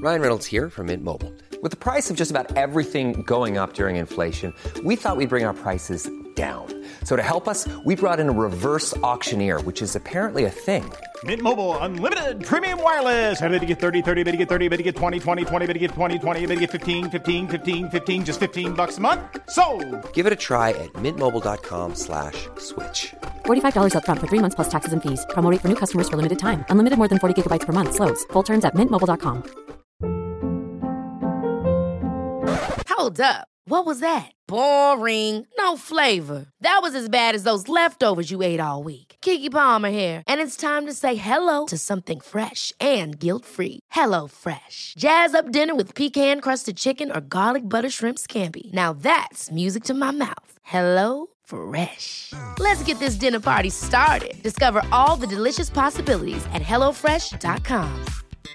Ryan Reynolds here from Mint Mobile. With the price of just about everything going up during inflation, we thought we'd bring our prices down. So to help us, we brought in a reverse auctioneer, which is apparently a thing. Mint Mobile Unlimited Premium Wireless. How to get 30, 30, bit to get 30, bit to get 20, 20, 20, bit to get 20, 20, bit to get 15, 15, 15, 15, just $15 a month? Sold! Give it a try at mintmobile.com/switch. $45 up front for 3 months plus taxes and fees. Promo rate for new customers for limited time. Unlimited more than 40 gigabytes per month. Slows full terms at mintmobile.com. Hold up. What was that? Boring. No flavor. That was as bad as those leftovers you ate all week. Keke Palmer here, and it's time to say hello to something fresh and guilt-free. Hello Fresh. Jazz up dinner with pecan-crusted chicken or garlic butter shrimp scampi. Now that's music to my mouth. Hello Fresh. Let's get this dinner party started. Discover all the delicious possibilities at hellofresh.com.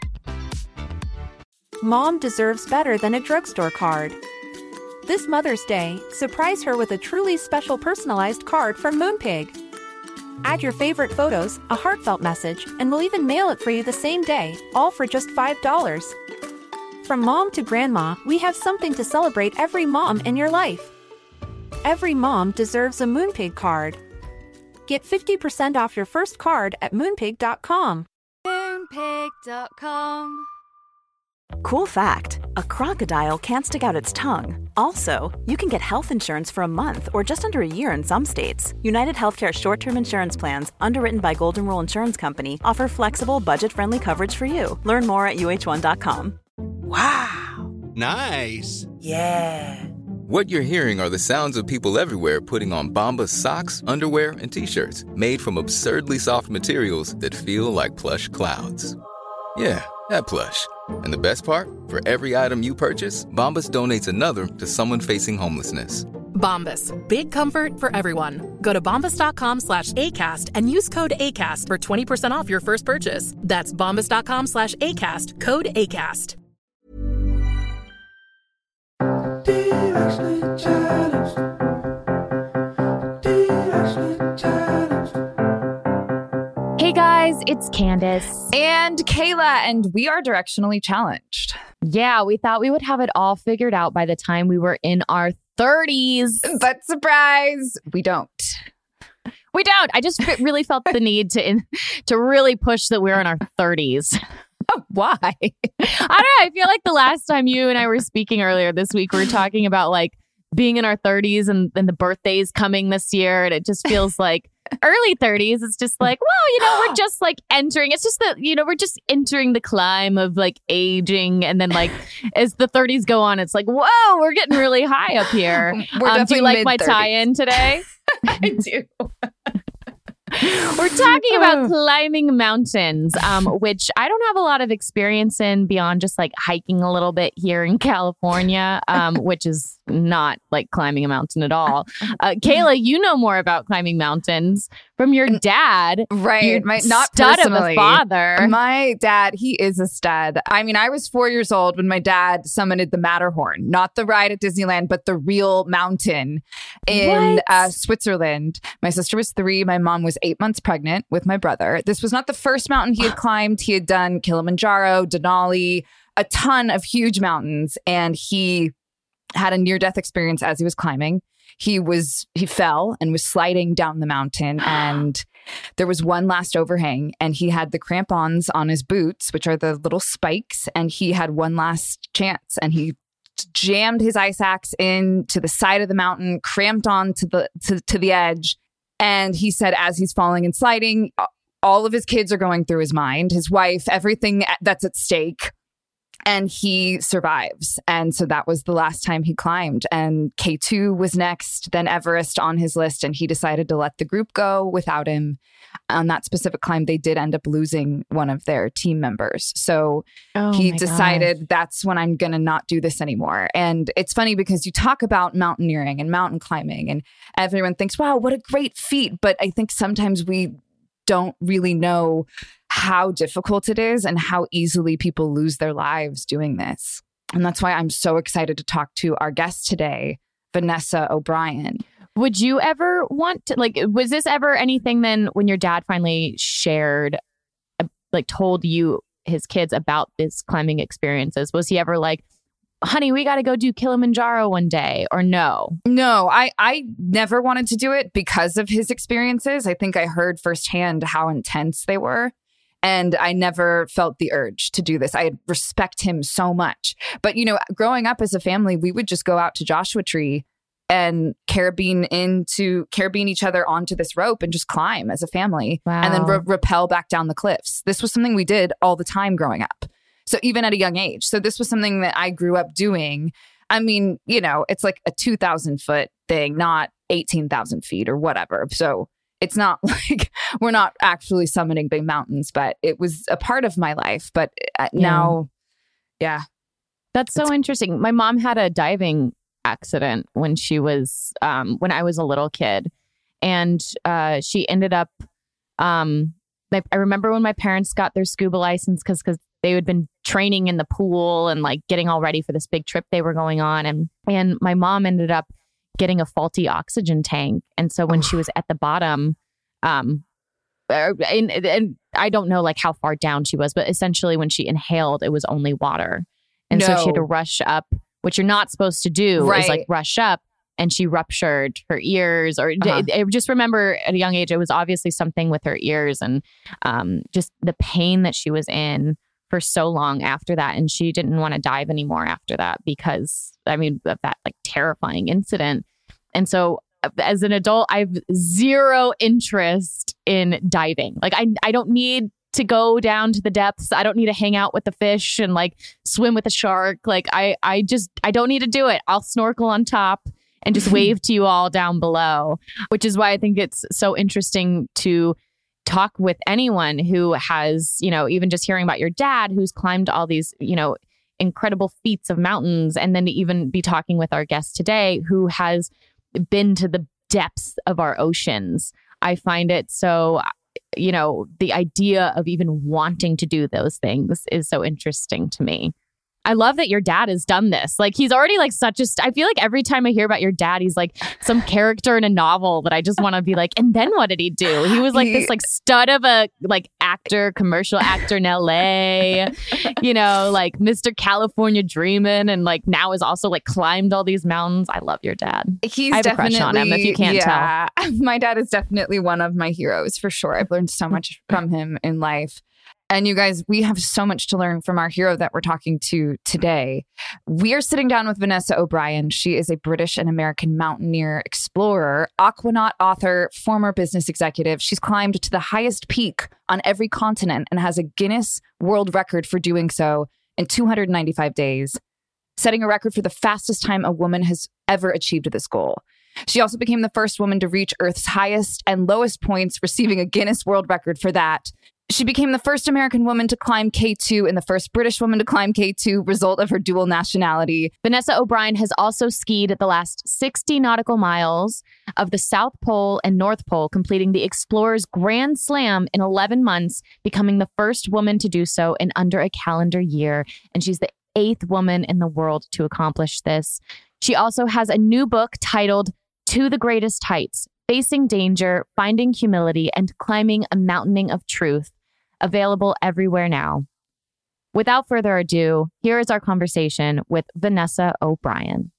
Mom deserves better than a drugstore card. This Mother's Day, surprise her with a truly special personalized card from Moonpig. Add your favorite photos, a heartfelt message, and we'll even mail it for you the same day, all for just $5. From mom to grandma, we have something to celebrate every mom in your life. Every mom deserves a Moonpig card. Get 50% off your first card at moonpig.com. Moonpig.com. Cool fact, a crocodile can't stick out its tongue. Also, you can get health insurance for a month or just under a year in some states. United Healthcare short-term insurance plans, underwritten by Golden Rule Insurance Company, offer flexible, budget-friendly coverage for you. Learn more at uh1.com. Wow. Nice. Yeah. What you're hearing are the sounds of people everywhere putting on Bombas socks, underwear, and T-shirts made from absurdly soft materials that feel like plush clouds. Yeah, that plush. And the best part? For every item you purchase, Bombas donates another to someone facing homelessness. Bombas. Big comfort for everyone. Go to bombas.com/ACAST and use code ACAST for 20% off your first purchase. That's bombas.com/ACAST. Code ACAST. Hey guys, it's Candace. And Kayla, and we are directionally challenged. Yeah, we thought we would have it all figured out by the time we were in our 30s. But surprise, we don't. We don't. I just really felt the need to really push that we're in our 30s. Why? I don't know. I feel like the last time you and I were speaking earlier this week, we were talking about like being in our 30s and the birthdays coming this year. And it just feels like early 30s. It's just like, well, we're just like entering. It's just that, we're just entering the climb of like aging. And then like as the 30s go on, it's like, whoa, we're getting really high up here. Do you like my tie-in today? I do. We're talking about climbing mountains, which I don't have a lot of experience in beyond just like hiking a little bit here in California, which is not like climbing a mountain at all. Kayla, you know more about climbing mountains from your dad. Right. Your not stud personally. of a father. My dad, he is a stud. I mean, I was 4 years old when my dad summited the Matterhorn, not the ride at Disneyland, but the real mountain in Switzerland. My sister was 3. My mom was 8 months pregnant with my brother. This was not the first mountain he had climbed. He had done Kilimanjaro, Denali, a ton of huge mountains. And he had a near-death experience as he was climbing. He fell and was sliding down the mountain, and there was one last overhang, and he had the crampons on his boots, which are the little spikes, and he had one last chance, and he jammed his ice axe into the side of the mountain, cramped on to the edge. And he said, as he's falling and sliding, all of his kids are going through his mind, his wife, everything that's at stake. And he survives. And so that was the last time he climbed. And K2 was next, then Everest on his list. And he decided to let the group go without him. On that specific climb, they did end up losing one of their team members. So he decided that's when I'm going to not do this anymore. And it's funny because you talk about mountaineering and mountain climbing and everyone thinks, wow, what a great feat. But I think sometimes we don't really know how difficult it is and how easily people lose their lives doing this. And that's why I'm so excited to talk to our guest today, Vanessa O'Brien. Would you ever want to, was this ever anything then when your dad finally shared, told you his kids about his climbing experiences? Was he ever like, honey, we got to go do Kilimanjaro one day, or no? No, I never wanted to do it because of his experiences. I think I heard firsthand how intense they were. And I never felt the urge to do this. I respect him so much. But, you know, growing up as a family, we would just go out to Joshua Tree and carabine each other onto this rope and just climb as a family. Wow. And then rappel back down the cliffs. This was something we did all the time growing up. So even at a young age. So this was something that I grew up doing. I mean, you know, it's like a 2,000 foot thing, not 18,000 feet or whatever. So it's not like we're not actually summiting big mountains, but it was a part of my life. But now, yeah. That's so interesting. My mom had a diving accident when she was, when I was a little kid. And she ended up, I remember when my parents got their scuba license because they had been training in the pool and like getting all ready for this big trip they were going on. And my mom ended up getting a faulty oxygen tank. And so when she was at the bottom, and I don't know like how far down she was, but essentially when she inhaled, it was only water. And so she had to rush up, which you're not supposed to do, is like rush up. And she ruptured her ears, or I just remember at a young age, it was obviously something with her ears and just the pain that she was in for so long after that. And she didn't want to dive anymore after that because, I mean, of that like terrifying incident. And so as an adult, I have zero interest in diving. Like I don't need to go down to the depths. I don't need to hang out with the fish and like swim with a shark. Like I don't need to do it. I'll snorkel on top and just wave to you all down below, which is why I think it's so interesting to talk with anyone who has, you know, even just hearing about your dad who's climbed all these, you know, incredible feats of mountains, and then to even be talking with our guest today who has been to the depths of our oceans. I find it so, you know, the idea of even wanting to do those things is so interesting to me. I love that your dad has done this. Like he's already like such a, I feel like every time I hear about your dad, he's like some character in a novel that I just want to be like, and then what did he do? He was like this like stud of a like actor, commercial actor in LA, you know, like Mr. California Dreamin', and like now is also like climbed all these mountains. I love your dad. He's I have a crush on him if you can't tell. My dad is definitely one of my heroes for sure. I've learned so much from him in life. And you guys, we have so much to learn from our hero that we're talking to today. We are sitting down with Vanessa O'Brien. She is a British and American mountaineer, explorer, aquanaut author, former business executive. She's climbed to the highest peak on every continent and has a Guinness World Record for doing so in 295 days, setting a record for the fastest time a woman has ever achieved this goal. She also became the first woman to reach Earth's highest and lowest points, receiving a Guinness World Record for that. She became the first American woman to climb K2 and the first British woman to climb K2, result of her dual nationality. Vanessa O'Brien has also skied the last 60 nautical miles of the South Pole and North Pole, completing the Explorer's Grand Slam in 11 months, becoming the first woman to do so in under a calendar year. And she's the 8th woman in the world to accomplish this. She also has a new book titled To the Greatest Heights, Facing Danger, Finding Humility, and Climbing a Mountaining of Truth, available everywhere now. Without further ado, here is our conversation with Vanessa O'Brien.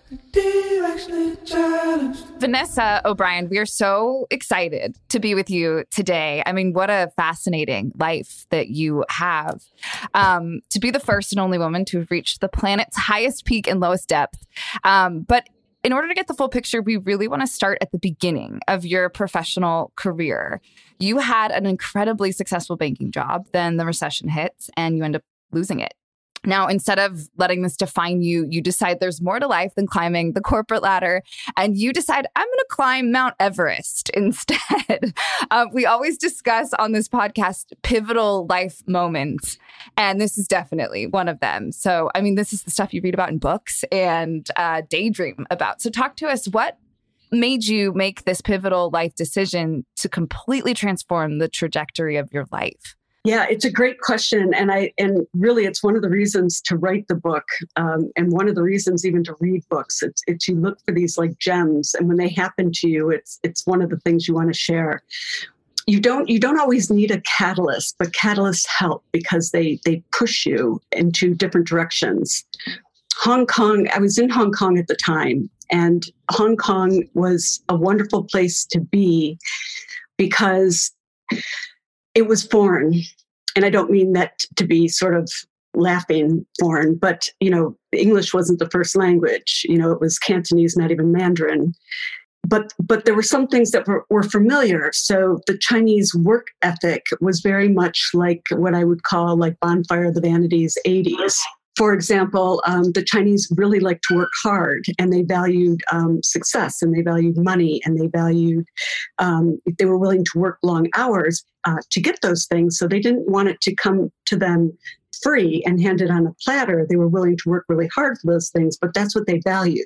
Vanessa O'Brien, we are so excited to be with you today. I mean, what a fascinating life that you have. To be the first and only woman to have reached the planet's highest peak and lowest depth. But in order to get the full picture, we really want to start at the beginning of your professional career. You had an incredibly successful banking job, then the recession hits and you end up losing it. Now, instead of letting this define you, you decide there's more to life than climbing the corporate ladder, and you decide, I'm going to climb Mount Everest instead. We always discuss on this podcast pivotal life moments, and this is definitely one of them. So, I mean, this is the stuff you read about in books and daydream about. So talk to us. What made you make this pivotal life decision to completely transform the trajectory of your life? Yeah, it's a great question. And really, it's one of the reasons to write the book. And one of the reasons even to read books. It's you look for these like gems. And when they happen to you, it's one of the things you want to share. you don't always need a catalyst, but catalysts help because they push you into different directions. Hong Kong, I was in Hong Kong at the time, and Hong Kong was a wonderful place to be because it was foreign. And I don't mean that to be sort of laughing foreign, but, English wasn't the first language. It was Cantonese, not even Mandarin. But there were some things that were familiar. So the Chinese work ethic was very much like what I would call like Bonfire of the Vanities 80s. For example, the Chinese really liked to work hard, and they valued success, and they valued money, and they valued, they were willing to work long hours to get those things. So they didn't want it to come to them free and handed on a platter. They were willing to work really hard for those things, but that's what they valued.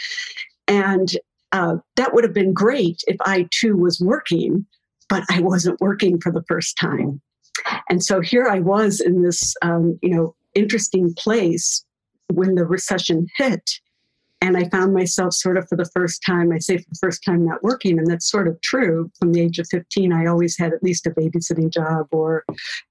And that would have been great if I too was working, but I wasn't working for the first time. And so here I was in this, interesting place when the recession hit. And I found myself sort of for the first time, I say for the first time, not working. And that's sort of true. From the age of 15, I always had at least a babysitting job or,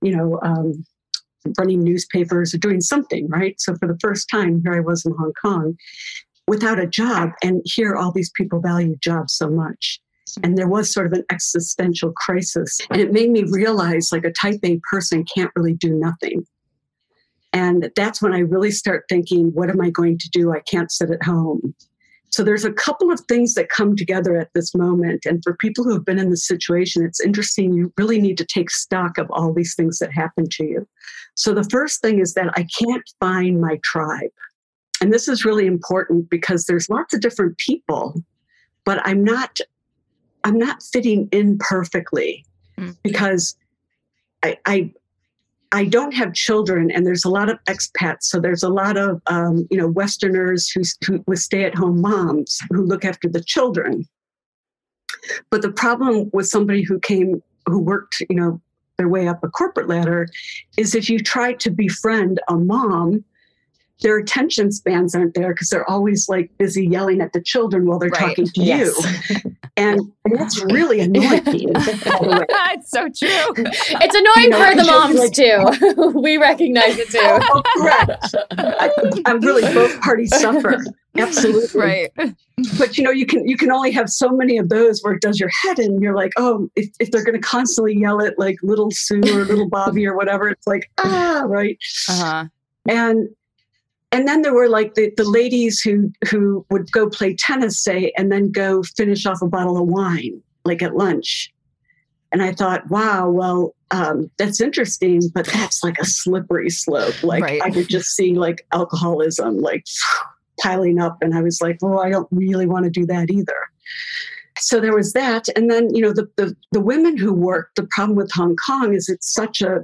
running newspapers or doing something, right? So for the first time, here I was in Hong Kong without a job. And here all these people value jobs so much. And there was sort of an existential crisis. And it made me realize like a type A person can't really do nothing. And that's when I really start thinking, what am I going to do? I can't sit at home. So there's a couple of things that come together at this moment. And for people who have been in this situation, it's interesting. You really need to take stock of all these things that happen to you. So the first thing is that I can't find my tribe. And this is really important because there's lots of different people, but I'm not fitting in perfectly because I don't have children, and there's a lot of expats. So there's a lot of, Westerners who with stay-at-home moms who look after the children. But the problem with somebody who worked, their way up a corporate ladder is if you try to befriend a mom, their attention spans aren't there because they're always like busy yelling at the children while they're talking to you. And that's really annoying. It's so true. It's annoying for the moms too. We recognize it too. Oh, correct. I'm really, both parties suffer. Absolutely. Right. But you can only have so many of those where it does your head in. You're like, oh, if they're going to constantly yell at like little Sue or little Bobby or whatever, it's like, right. Uh-huh. And then there were like the ladies who would go play tennis, say, and then go finish off a bottle of wine, like at lunch. And I thought, wow, well, that's interesting, but that's like a slippery slope. Like I could just see like alcoholism, like piling up. And I was like, well, I don't really want to do that either. So there was that. And then, the women who work, the problem with Hong Kong is it's such a,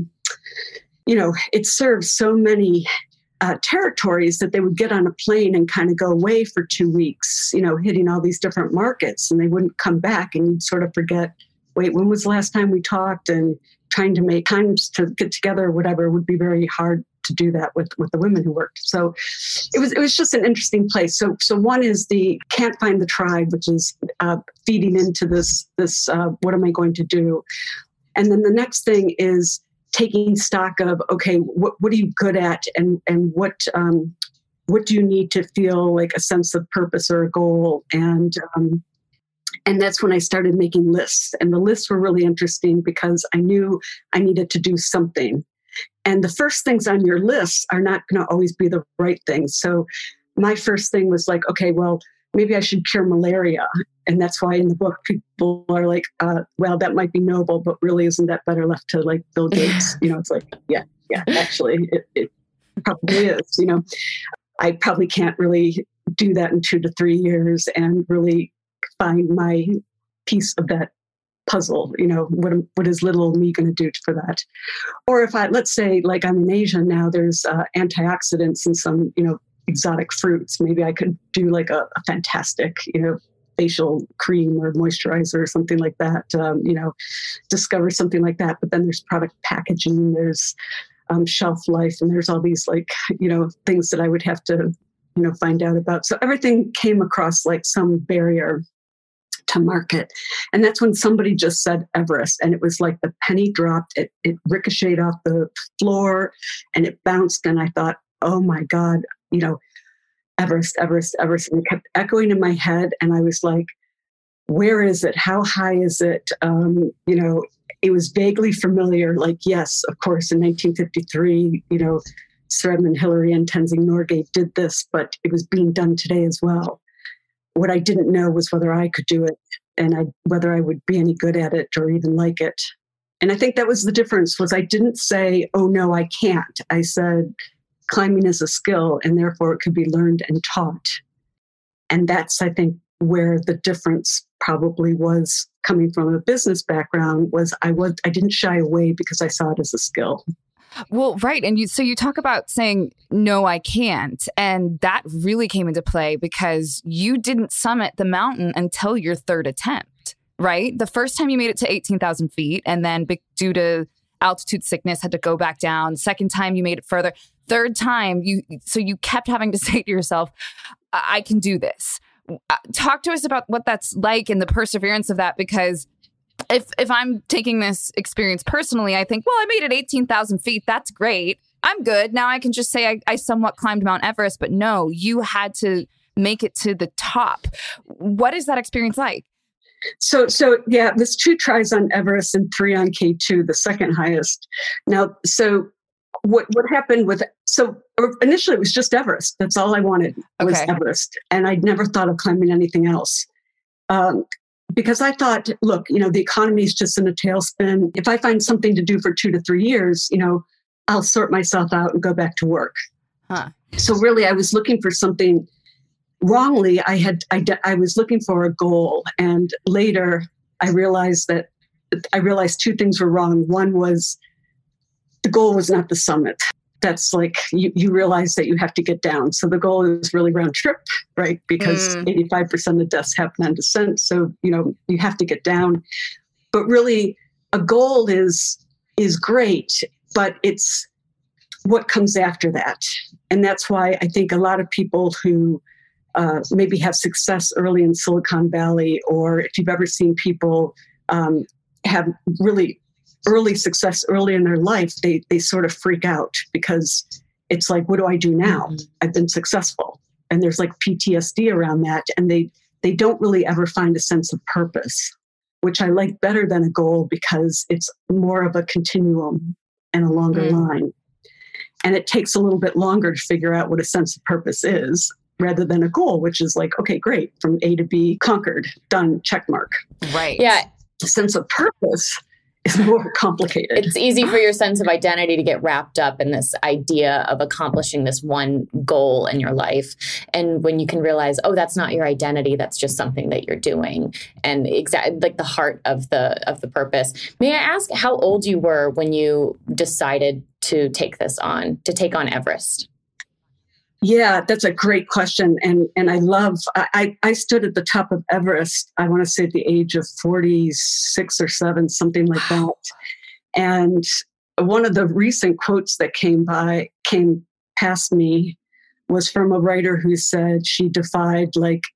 it serves so many territories that they would get on a plane and kind of go away for 2 weeks, hitting all these different markets, and they wouldn't come back, and you'd sort of forget, wait, when was the last time we talked? And trying to make times to get together or whatever would be very hard to do that with the women who worked. So it was just an interesting place. So one is the can't find the tribe, which is feeding into this what am I going to do? And then the next thing is taking stock of, okay, what are you good at, and what do you need to feel like a sense of purpose or a goal? And that's when I started making lists. And the lists were really interesting because I knew I needed to do something. And the first things on your list are not going to always be the right things. So my first thing was like, okay, well, maybe I should cure malaria. And that's why in the book, people are like, well, that might be noble, but really isn't that better left to like Bill Gates? It's like, yeah, actually, it probably is. I probably can't really do that in 2 to 3 years and really find my piece of that puzzle. What is little me going to do for that? Or if let's say, like I'm in Asia now, there's antioxidants and some, exotic fruits. Maybe I could do like a fantastic, facial cream or moisturizer or something like that, discover something like that. But then there's product packaging, there's shelf life, and there's all these like, things that I would have to, find out about. So everything came across like some barrier to market. And that's when somebody just said Everest, and it was like the penny dropped. It ricocheted off the floor and it bounced. And I thought, oh my God, Everest, Everest, Everest. And it kept echoing in my head. And I was like, where is it? How high is it? It was vaguely familiar. Like, yes, of course, in 1953, Sir Edmund Hillary and Tenzing Norgay did this, but it was being done today as well. What I didn't know was whether I could do it and whether I would be any good at it or even like it. And I think that was the difference, was I didn't say, oh, no, I can't. I said, climbing is a skill and therefore it could be learned and taught. And that's, I think, where the difference probably was coming from a business background, was I didn't shy away because I saw it as a skill. Well, right. And you talk about saying, no, I can't. And that really came into play because you didn't summit the mountain until your third attempt, right? The first time you made it to 18,000 feet and then due to altitude sickness had to go back down. Second time you made it further. Third time, you kept having to say to yourself, I can do this. Talk to us about what that's like and the perseverance of that, because if I'm taking this experience personally, I think, well, I made it 18,000 feet. That's great. I'm good. Now I can just say I somewhat climbed Mount Everest, but no, you had to make it to the top. What is that experience like? So yeah, there's 2 tries on Everest and 3 on K2, the second highest. Now, so what happened initially it was just Everest. That's all I wanted was Everest. And I'd never thought of climbing anything else. Because I thought, look, the economy is just in a tailspin. If I find something to do for 2 to 3 years, I'll sort myself out and go back to work. Huh. So really, I was looking for something. Wrongly, I was looking for a goal, and later I realized 2 things were wrong. One was the goal was not the summit. That's like you realize that you have to get down. So the goal is really round trip, right? Because 85% of deaths happen on descent. So, you have to get down. But really, a goal is great, but it's what comes after that. And that's why I think a lot of people who maybe have success early in Silicon Valley, or if you've ever seen people have really early success early in their life, they sort of freak out because it's like, what do I do now? Mm-hmm. I've been successful. And there's like PTSD around that. And they don't really ever find a sense of purpose, which I like better than a goal because it's more of a continuum and a longer line. And it takes a little bit longer to figure out what a sense of purpose is rather than a goal, which is like, okay, great, from A to B, conquered, done, check mark. Right. Yeah. The sense of purpose is more complicated. It's easy for your sense of identity to get wrapped up in this idea of accomplishing this one goal in your life. And when you can realize, oh, that's not your identity, that's just something that you're doing. And exactly like the heart of the purpose. May I ask how old you were when you decided to take on Everest? Yeah, that's a great question. And I love, I stood at the top of Everest, I want to say at the age of 46 or 7, something like that. And one of the recent quotes that came past me was from a writer who said she defied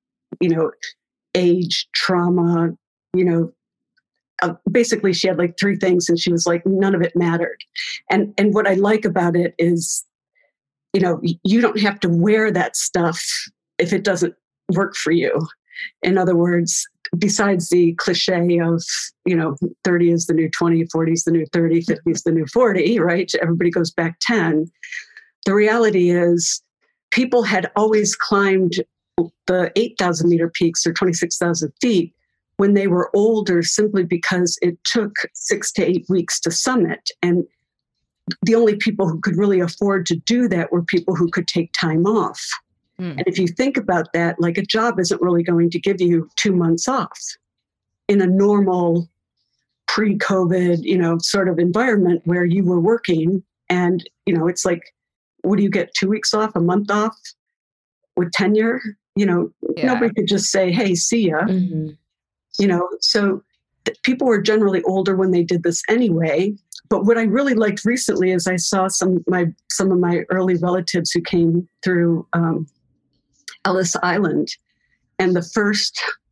age, trauma, basically she had like 3 things and she was like, none of it mattered. And what I like about it is, you don't have to wear that stuff if it doesn't work for you. In other words, besides the cliche of, 30 is the new 20, 40 is the new 30, 50 is the new 40, right? Everybody goes back 10. The reality is people had always climbed the 8,000 meter peaks or 26,000 feet when they were older, simply because it took 6 to 8 weeks to summit. And the only people who could really afford to do that were people who could take time off. And if you think about that, like a job isn't really going to give you 2 months off in a normal pre-COVID, sort of environment where you were working. And, it's like, what do you get? 2 weeks off, a month off with tenure? Nobody could just say, hey, see ya. Mm-hmm. So people were generally older when they did this anyway. But what I really liked recently is I saw some of my early relatives who came through Ellis Island, and the first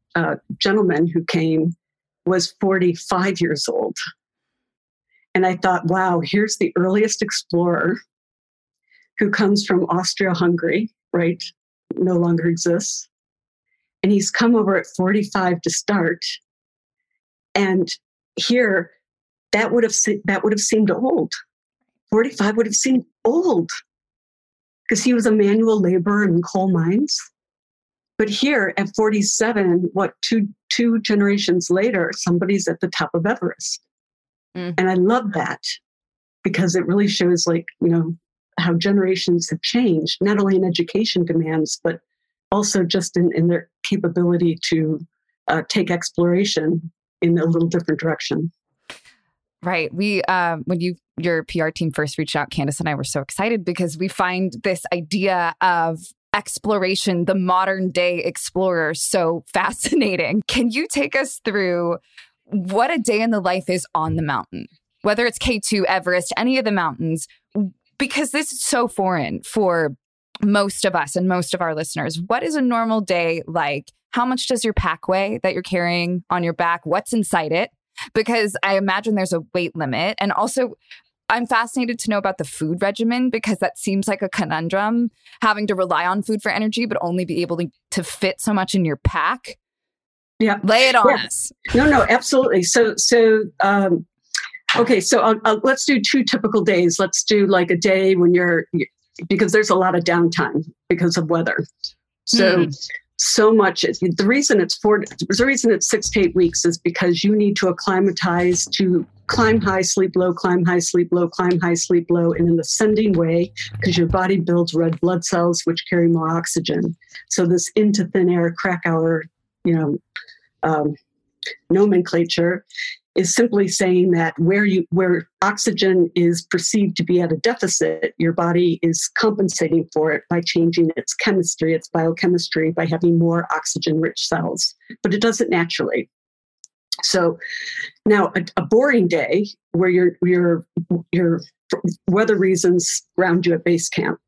gentleman who came was 45 years old. And I thought, wow, here's the earliest explorer who comes from Austria-Hungary, right? No longer exists. And he's come over at 45 to start. And here, that would have seemed old. 45 would have seemed old because he was a manual laborer in coal mines. But here at 47, two generations later, somebody's at the top of Everest. And I love that because it really shows how generations have changed, not only in education demands, but also just in their capability to take exploration in a little different direction. Right. We, when your PR team first reached out, Candace and I were so excited because we find this idea of exploration, the modern day explorer, so fascinating. Can you take us through what a day in the life is on the mountain, whether it's K2, Everest, any of the mountains, because this is so foreign for most of us and most of our listeners. What is a normal day like? How much does your pack weigh that you're carrying on your back? What's inside it? Because I imagine there's a weight limit. And also, I'm fascinated to know about the food regimen because that seems like a conundrum, having to rely on food for energy, but only be able to fit so much in your pack. Yeah. Lay it on us. No, absolutely. Okay, so let's do 2 typical days. Let's do like a day when because there's a lot of downtime because of weather. So much. The reason it's 6 to 8 weeks is because you need to acclimatize to climb high, sleep low, climb high, sleep low, climb high, sleep low in an ascending way because your body builds red blood cells which carry more oxygen. So this into thin air Krakauer, nomenclature is simply saying that where oxygen is perceived to be at a deficit, your body is compensating for it by changing its chemistry, its biochemistry, by having more oxygen-rich cells. But it does it naturally. So now a boring day where your weather reasons ground you at base camp,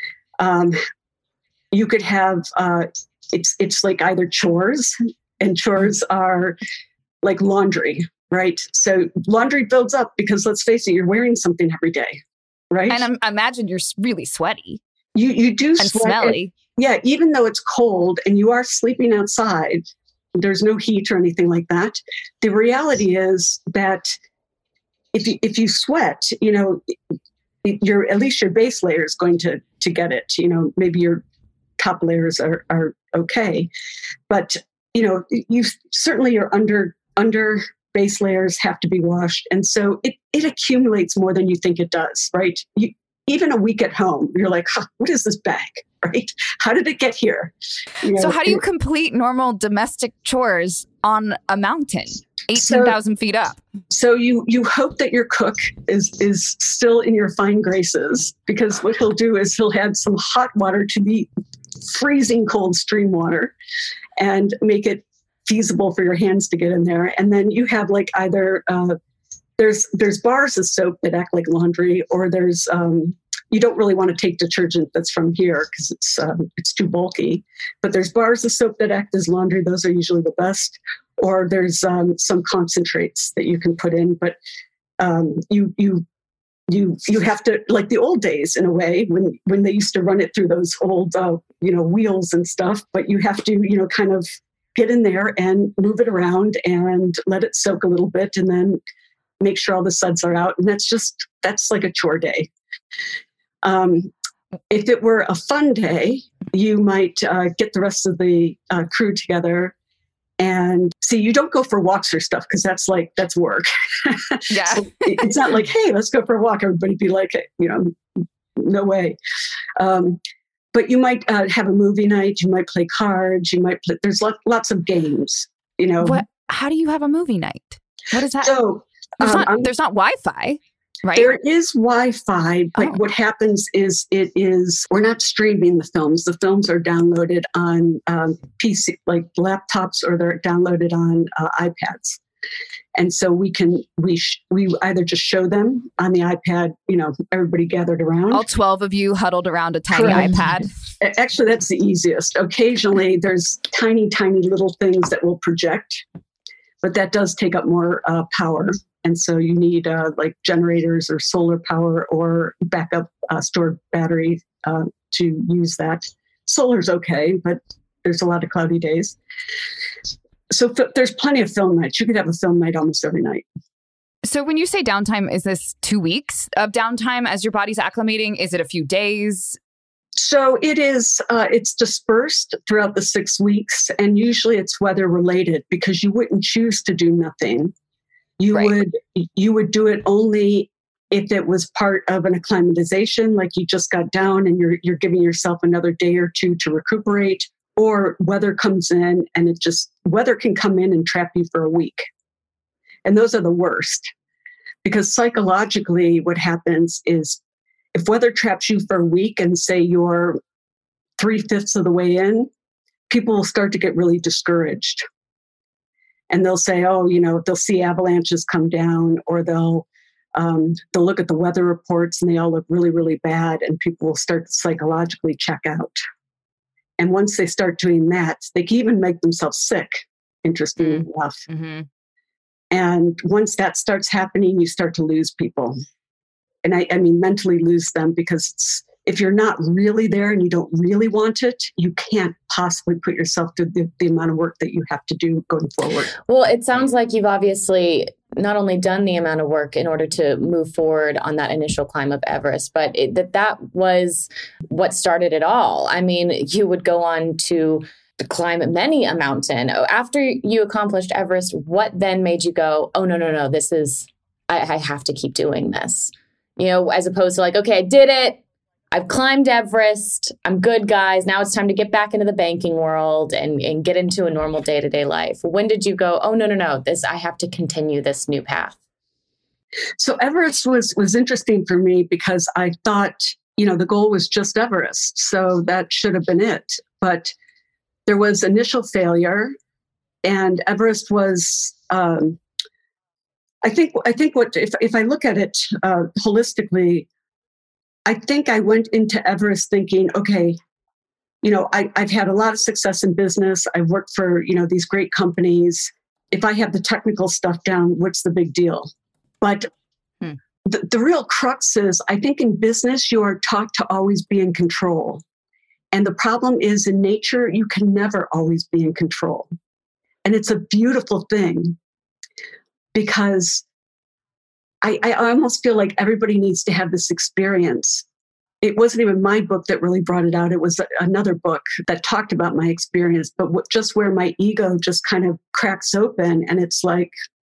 you could have it's like either chores, and chores are like laundry. Right. So laundry builds up because let's face it, you're wearing something every day. Right. And I imagine you're really sweaty. You do and sweat. Smelly. Yeah. Even though it's cold and you are sleeping outside, there's no heat or anything like that. The reality is that if you sweat, at least your base layer is going to get it. Maybe your top layers are okay. But, you certainly your under base layers have to be washed. And so it accumulates more than you think it does, right? Even a week at home, you're like, what is this bag, right? How did it get here? So how do you complete normal domestic chores on a mountain, 18,000 feet up? So you hope that your cook is still in your fine graces, because what he'll do is he'll add some hot water to the freezing cold stream water and make it feasible for your hands to get in there. And then you have like either there's bars of soap that act like laundry, or there's you don't really want to take detergent that's from here because it's too bulky. But there's bars of soap that act as laundry. Those are usually the best. Or there's some concentrates that you can put in. But you have to, like the old days in a way when they used to run it through those old wheels and stuff. But you have to kind of get in there and move it around and let it soak a little bit and then make sure all the suds are out. And that's like a chore day. If it were a fun day, you might get the rest of the crew together and see, you don't go for walks or stuff because that's work. Yeah. So it's not like, hey, let's go for a walk. Everybody be like, no way. But you might have a movie night. You might play cards. There's lots of games, What? How do you have a movie night? What is that? So there's not Wi-Fi, right? There is Wi-Fi, but what happens is we're not streaming the films. The films are downloaded on PC, like laptops, or they're downloaded on iPads. And so we either just show them on the iPad, everybody gathered around. All 12 of you huddled around a tiny iPad. Actually, that's the easiest. Occasionally, there's tiny, tiny little things that will project, but that does take up more power. And so you need like generators or solar power or backup stored battery to use that. Solar's okay, but there's a lot of cloudy days. So there's plenty of film nights. You could have a film night almost every night. So when you say downtime, is this 2 weeks of downtime as your body's acclimating? Is it a few days? So it is, it's dispersed throughout the 6 weeks, and usually it's weather related because you wouldn't choose to do nothing. You would do it only if it was part of an acclimatization, like you just got down and you're giving yourself another day or two to recuperate, or weather comes in and weather can come in and trap you for a week. And those are the worst because psychologically what happens is if weather traps you for a week and say you're 3/5 of the way in, people will start to get really discouraged. And they'll say, they'll see avalanches come down, or they'll look at the weather reports and they all look really, really bad. And people will start to psychologically check out. And once they start doing that, they can even make themselves sick, interestingly enough. Mm-hmm. And once that starts happening, you start to lose people. And I mean, mentally lose them, because if you're not really there and you don't really want it, you can't possibly put yourself through the amount of work that you have to do going forward. Well, it sounds like you've obviously not only done the amount of work in order to move forward on that initial climb of Everest, but that was what started it all. I mean, you would go on to climb many a mountain. After you accomplished Everest, what then made you go, oh, no, this is, I have to keep doing this? As opposed to like, okay, I did it. I've climbed Everest. I'm good, guys. Now it's time to get back into the banking world and get into a normal day-to-day life. When did you go, oh, no, I have to continue this new path? So Everest was interesting for me because I thought, the goal was just Everest. So that should have been it. But there was initial failure, and Everest was, I think if I look at it holistically, I think I went into Everest thinking, okay, I've had a lot of success in business. I've worked for, these great companies. If I have the technical stuff down, what's the big deal? But the real crux is, I think in business, you are taught to always be in control. And the problem is in nature, you can never always be in control. And it's a beautiful thing because I almost feel like everybody needs to have this experience. It wasn't even my book that really brought it out. It was another book that talked about my experience, but just where my ego just kind of cracks open. And it's like,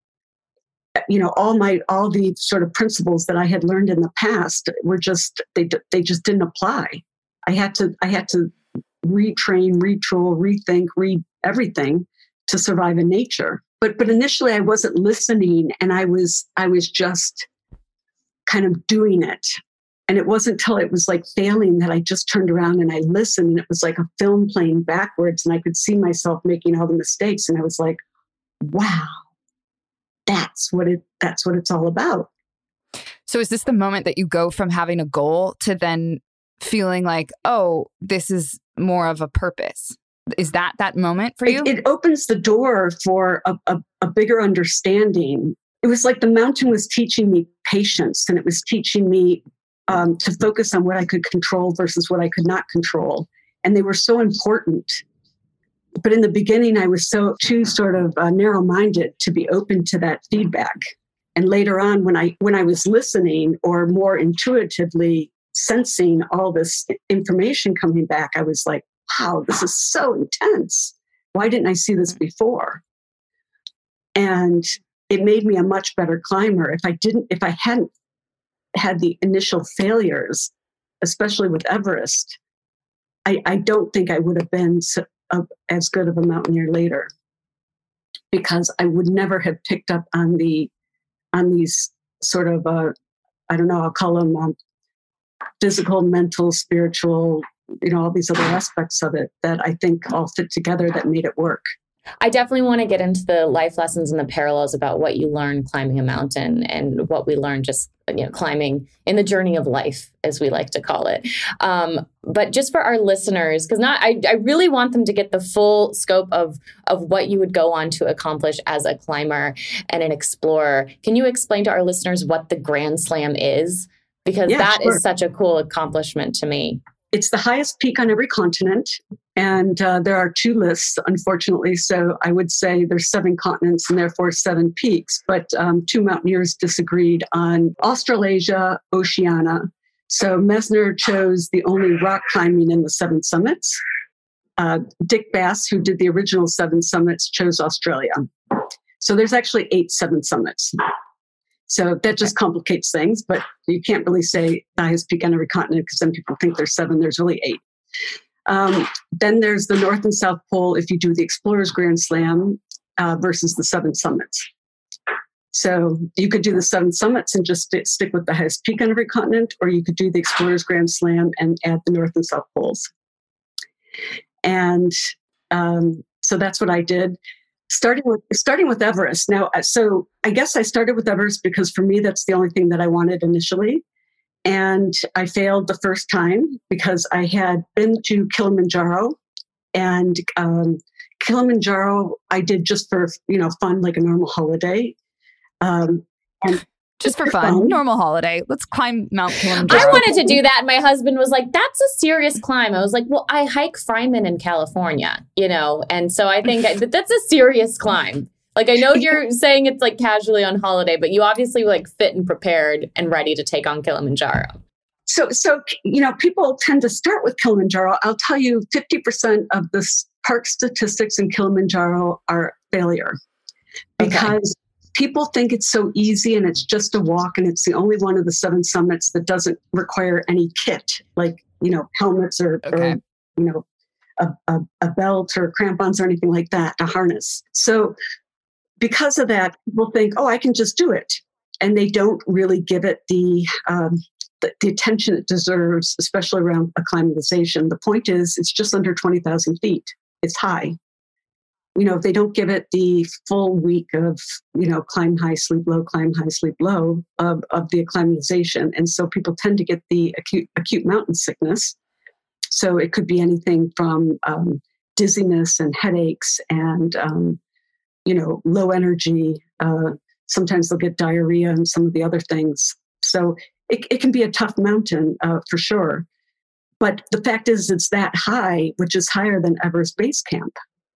all the sort of principles that I had learned in the past were just, they just didn't apply. I had to retrain, retool, rethink, read everything to survive in nature. But initially I wasn't listening, and I was just kind of doing it. And it wasn't until it was like failing that I just turned around and I listened, and it was like a film playing backwards, and I could see myself making all the mistakes. And I was like, wow, that's what it's all about. So is this the moment that you go from having a goal to then feeling like, oh, this is more of a purpose? Is that moment for you? It opens the door for a bigger understanding. It was like the mountain was teaching me patience, and it was teaching me to focus on what I could control versus what I could not control. And they were so important. But in the beginning, I was too sort of narrow-minded to be open to that feedback. And later on, when I was listening or more intuitively sensing all this information coming back, I was like, wow, this is so intense. Why didn't I see this before? And it made me a much better climber. If I hadn't had the initial failures, especially with Everest, I don't think I would have been as good of a mountaineer later, because I would never have picked up on these sort of, I don't know, I'll call them physical, mental, spiritual, all these other aspects of it that I think all fit together that made it work. I definitely want to get into the life lessons and the parallels about what you learn climbing a mountain and what we learn just climbing in the journey of life, as we like to call it. But just for our listeners, because I really want them to get the full scope of what you would go on to accomplish as a climber and an explorer. Can you explain to our listeners what the Grand Slam is? Because that is such a cool accomplishment to me. It's the highest peak on every continent. And there are 2 lists, unfortunately. So I would say there's 7 continents and therefore 7 peaks. But 2 mountaineers disagreed on Australasia, Oceania. So Messner chose the only rock climbing in the 7 summits. Dick Bass, who did the original 7 summits, chose Australia. So there's actually 8 7 summits. So that just complicates things, but you can't really say the highest peak on every continent because then people think there's 7. There's really 8. Then there's the North and South Pole if you do the Explorers Grand Slam versus the 7 summits. So you could do the 7 summits and just stick with the highest peak on every continent, or you could do the Explorers Grand Slam and add the North and South Poles. And so that's what I did. Starting with Everest. Now, so I guess I started with Everest because for me, that's the only thing that I wanted initially. And I failed the first time because I had been to Kilimanjaro, and Kilimanjaro I did just for, fun, like a normal holiday. And just for fun, normal holiday. Let's climb Mount Kilimanjaro. I wanted to do that. And my husband was like, that's a serious climb. I was like, well, I hike Fryman in California, and so I think that's a serious climb. Like, I know you're saying it's like casually on holiday, but you obviously like fit and prepared and ready to take on Kilimanjaro. So people tend to start with Kilimanjaro. I'll tell you, 50% of the park statistics in Kilimanjaro are failure because people think it's so easy and it's just a walk and it's the only one of the 7 summits that doesn't require any kit, like, helmets or a belt or crampons or anything like that, a harness. So because of that, people think, oh, I can just do it. And they don't really give it the attention it deserves, especially around acclimatization. The point is, it's just under 20,000 feet. It's high. They don't give it the full week of, climb high, sleep low, climb high, sleep low of the acclimatization. And so people tend to get the acute mountain sickness. So it could be anything from dizziness and headaches and, low energy. Sometimes they'll get diarrhea and some of the other things. So it can be a tough mountain for sure. But the fact is, it's that high, which is higher than Everest Base Camp.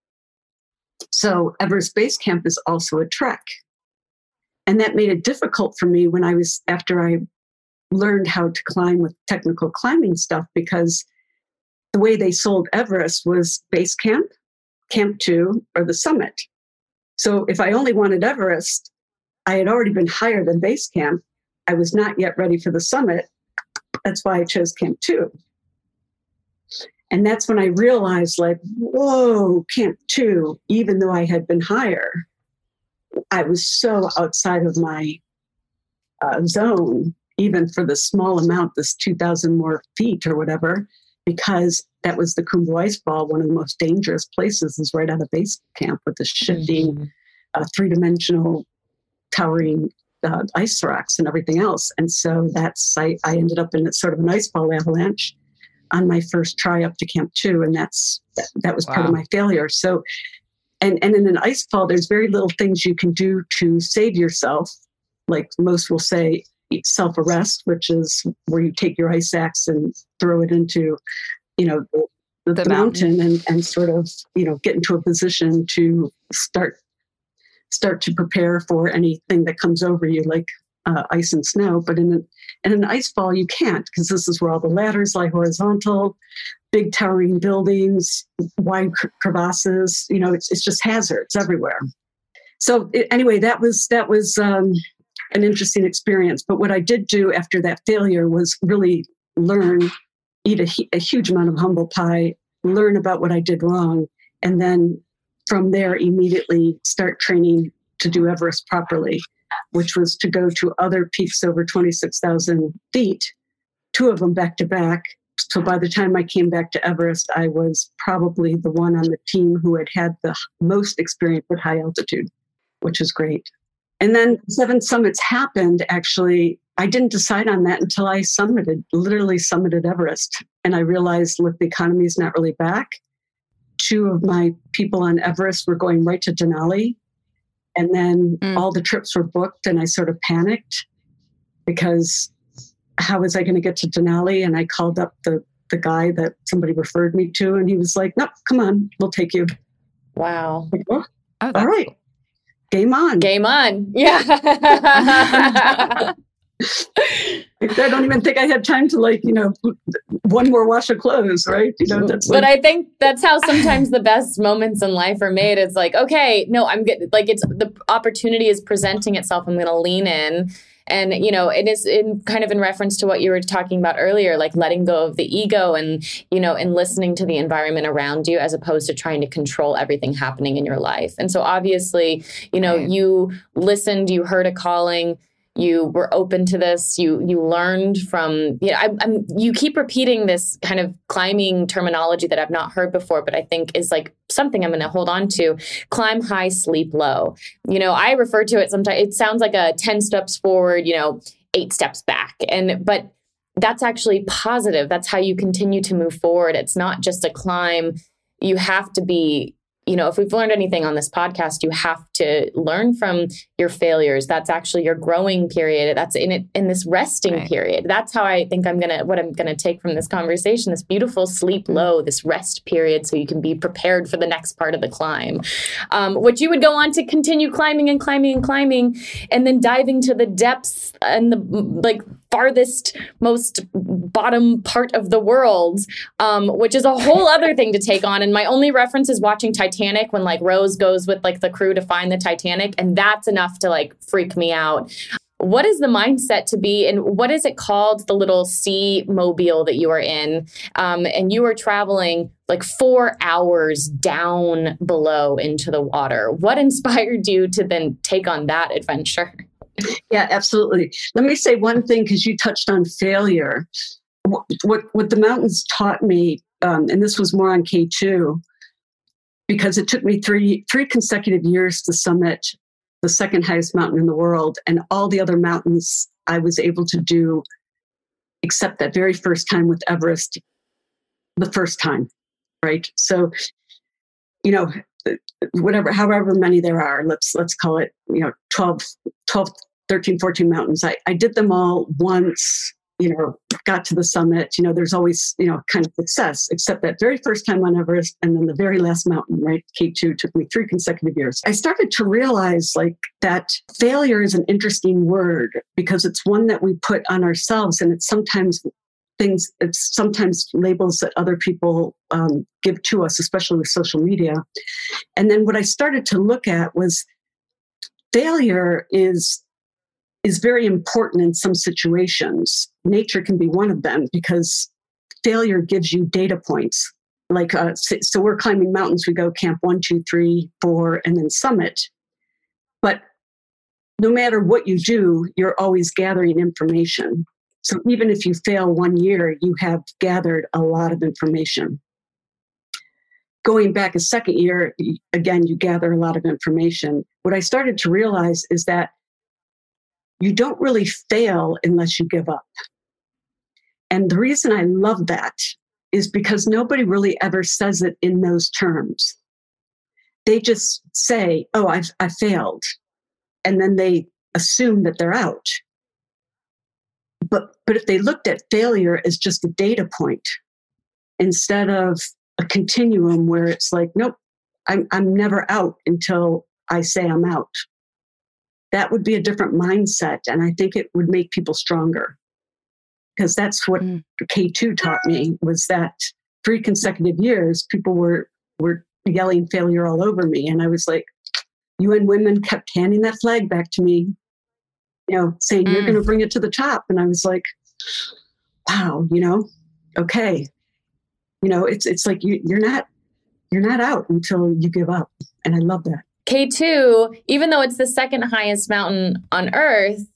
So Everest Base Camp is also a trek. And that made it difficult for me after I learned how to climb with technical climbing stuff, because the way they sold Everest was Base Camp, Camp 2, or the summit. So if I only wanted Everest, I had already been higher than Base Camp. I was not yet ready for the summit. That's why I chose Camp 2. And that's when I realized, like, whoa, Camp 2, even though I had been higher, I was so outside of my zone, even for the small amount, this 2,000 more feet or whatever, because that was the Khumbu Ice Fall. One of the most dangerous places is right out of Base Camp with the shifting, three-dimensional, towering ice rocks and everything else. And so I ended up in sort of an ice fall avalanche on my first try up to Camp 2. And that was part of my failure. So, and in an ice fall, there's very little things you can do to save yourself. Like most will say self-arrest, which is where you take your ice axe and throw it into, the mountain and sort of, get into a position to start to prepare for anything that comes over you, like ice and snow. But in an ice fall, you can't, because this is where all the ladders lie horizontal, big towering buildings, wide crevasses. It's just hazards everywhere. So anyway, that was an interesting experience. But what I did do after that failure was really eat a huge amount of humble pie, learn about what I did wrong, and then from there immediately start training to do Everest properly, which was to go to other peaks over 26,000 feet, 2 of them back to back, So by the time I came back to Everest, I was probably the one on the team who had the most experience with high altitude, which is great. And then 7 summits happened. Actually, I didn't decide on that until I literally summited Everest. And I realized, look, the economy is not really back. 2 of my people on Everest were going right to Denali. And then all the trips were booked, and I sort of panicked because how was I going to get to Denali? And I called up the guy that somebody referred me to, and he was like, no, come on, we'll take you. Wow. Like, oh, all right. Cool. Game on. Game on. Yeah. I don't even think I had time to one more wash of clothes, right? But I think that's how sometimes the best moments in life are made. It's like, okay, no, I'm good. Like it's the opportunity is presenting itself. I'm going to lean in. And, it is kind of in reference to what you were talking about earlier, like letting go of the ego and, and listening to the environment around you as opposed to trying to control everything happening in your life. And so obviously, you listened, you heard a calling, you were open to this. You learned from, you keep repeating this kind of climbing terminology that I've not heard before, but I think is like something I'm going to hold on to. Climb high, sleep low. I refer to it sometimes. It sounds like a 10 steps forward, 8 steps back. But that's actually positive. That's how you continue to move forward. It's not just a climb. You have to be, if we've learned anything on this podcast, you have to learn from your failures. That's actually your growing period. That's in this resting period. That's how I think what I'm going to take from this conversation, this beautiful sleep low, this rest period, so you can be prepared for the next part of the climb, which you would go on to continue climbing and climbing and climbing, and then diving to the depths and the farthest, most bottom part of the world, which is a whole other thing to take on. And my only reference is watching Titanic when Rose goes with the crew to find the Titanic. And that's enough to freak me out. What is the mindset to be, and what is it called? The little sea mobile that you are in. And you are traveling 4 hours down below into the water. What inspired you to then take on that adventure? Yeah, absolutely. Let me say one thing, because you touched on failure. What the mountains taught me, and this was more on K2, because it took me three consecutive years to summit the second highest mountain in the world, and all the other mountains I was able to do, except that very first time with Everest, the first time, right? So, however many there are, let's call it, 12, 13, 14 mountains. I did them all once, got to the summit. There's always, kind of success, except that very first time on Everest, and then the very last mountain, right? K2 took me 3 consecutive years. I started to realize that failure is an interesting word, because it's one that we put on ourselves, and it's sometimes labels that other people give to us, especially with social media. And then what I started to look at was failure is very important in some situations. Nature can be one of them, because failure gives you data points. So we're climbing mountains, we go camp 1, 2, 3, 4, and then summit. But no matter what you do, you're always gathering information. So even if you fail 1 year, you have gathered a lot of information. Going back a second year, again, you gather a lot of information. What I started to realize is that you don't really fail unless you give up. And the reason I love that is because nobody really ever says it in those terms. They just say, oh, I failed. And then they assume that they're out. But if they looked at failure as just a data point, instead of a continuum where it's nope, I'm never out until I say I'm out, that would be a different mindset. And I think it would make people stronger. Because that's what K2 taught me, was that 3 consecutive years, people were yelling failure all over me. And I was like, UN Women kept handing that flag back to me, saying, you're going to bring it to the top. And I was like, wow, okay. It's like you're not out until you give up. And I love that. K2, even though it's the second highest mountain on Earth,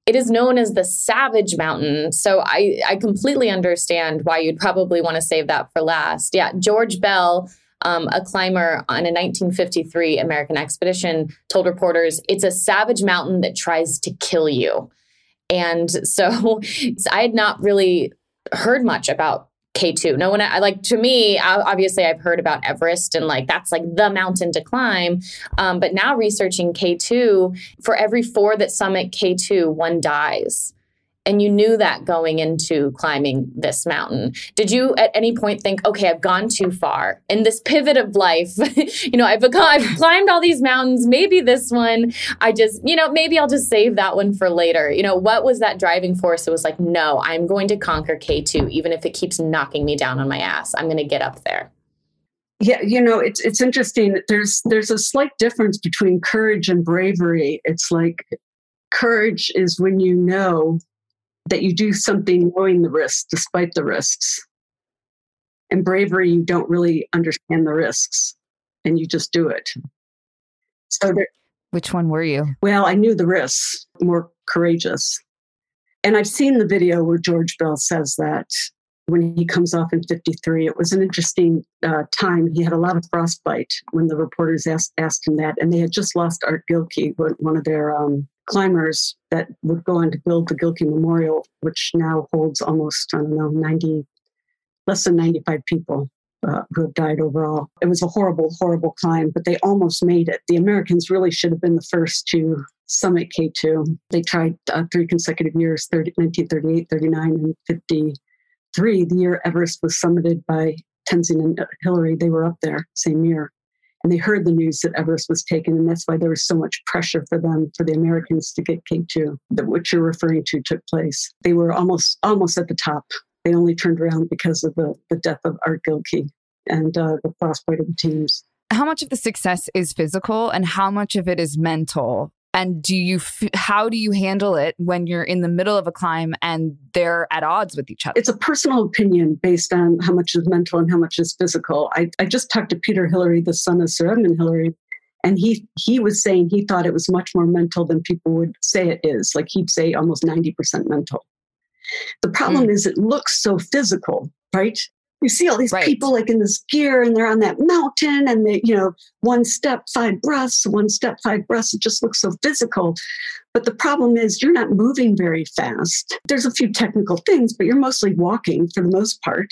It is known as the Savage Mountain. So I completely understand why you'd probably want to save that for last. Yeah, George Bell, a climber on a 1953 American expedition, told reporters, "It's a savage mountain that tries to kill you." And so I had not really heard much about K2. No one, to me, obviously I've heard about Everest and that's the mountain to climb. But now researching K2, for every 4 that summit K2, 1 dies. And you knew that going into climbing this mountain. Did you at any point think, okay, I've gone too far in this pivot of life? I've climbed all these mountains. Maybe this one, maybe I'll just save that one for later. What was that driving force that was like, no, I'm going to conquer K2, even if it keeps knocking me down on my ass. I'm going to get up there. Yeah, it's interesting. There's a slight difference between courage and bravery. It's like courage is when you know that you do something knowing the risks, despite the risks. And bravery, you don't really understand the risks and you just do it. So which one were you? Well, I knew the risks, more courageous. And I've seen the video where George Bell says that when he comes off in 53. It was an interesting time. He had a lot of frostbite when the reporters asked him that. And they had just lost Art Gilkey, one of their climbers that would go on to build the Gilkey Memorial, which now holds almost, less than 95 people who have died overall. It was a horrible, horrible climb, but they almost made it. The Americans really should have been the first to summit K2. They tried 3 consecutive years, 1938, 39, and 53. The year Everest was summited by Tenzing and Hillary, they were up there, same year. And they heard the news that Everest was taken, and that's why there was so much pressure for the Americans to get K2, that what you're referring to took place. They were almost at the top. They only turned around because of the death of Art Gilkey and the frostbite of the teams. How much of the success is physical and how much of it is mental? And how do you handle it when you're in the middle of a climb and they're at odds with each other? It's a personal opinion based on how much is mental and how much is physical. I just talked to Peter Hillary, the son of Sir Edmund Hillary, and he was saying he thought it was much more mental than people would say it is. Like he'd say almost 90% mental. The problem is it looks so physical, right? You see all these people like in this gear and they're on that mountain and they, 1 step, 5 breaths, 1 step, 5 breaths. It just looks so physical. But the problem is you're not moving very fast. There's a few technical things, but you're mostly walking for the most part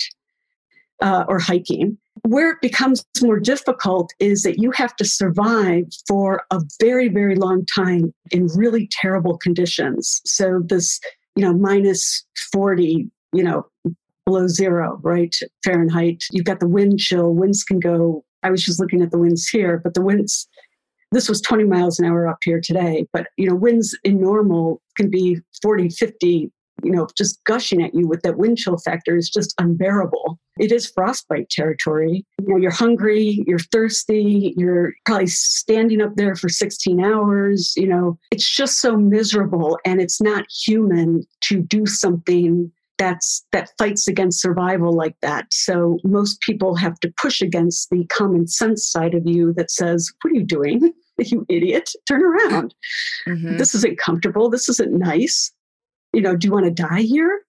or hiking. Where it becomes more difficult is that you have to survive for a very, very long time in really terrible conditions. So this, minus 40, below 0, right? Fahrenheit. You've got the wind chill. Winds can go, I was just looking at the winds here, but the winds, this was 20 miles an hour up here today, but, winds in normal can be 40, 50, just gushing at you with that wind chill factor is just unbearable. It is frostbite territory. You're hungry, you're thirsty, you're probably standing up there for 16 hours. It's just so miserable and it's not human to do something that fights against survival like that. So most people have to push against the common sense side of you that says, what are you doing? You idiot, turn around. Mm-hmm. This isn't comfortable. This isn't nice. Do you want to die here?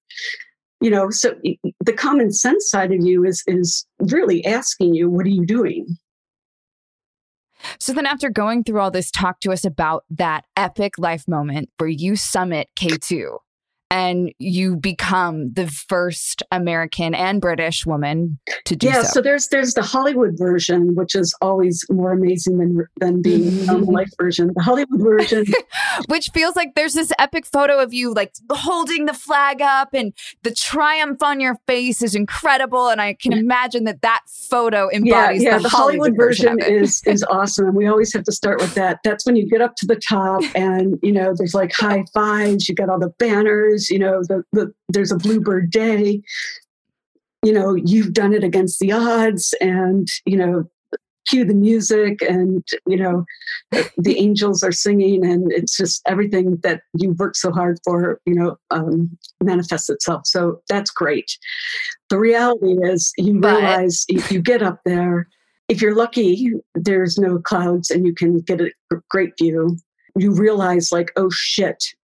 So the common sense side of you is really asking you, what are you doing? So then after going through all this, talk to us about that epic life moment where you summit K2. And you become the first American and British woman to do so. Yeah, so there's the Hollywood version, which is always more amazing than the life version. The Hollywood version. Which feels like there's this epic photo of you like holding the flag up and the triumph on your face is incredible. And I can imagine that photo embodies the Hollywood version is awesome. And we always have to start with that. That's when you get up to the top and, there's like high fives, you got all the banners. There's a Bluebird Day, you've done it against the odds and, cue the music and, the angels are singing and it's just everything that you worked so hard for, manifests itself. So that's great. The reality is you realize if you get up there, if you're lucky, there's no clouds and you can get a great view. You realize like, oh shit,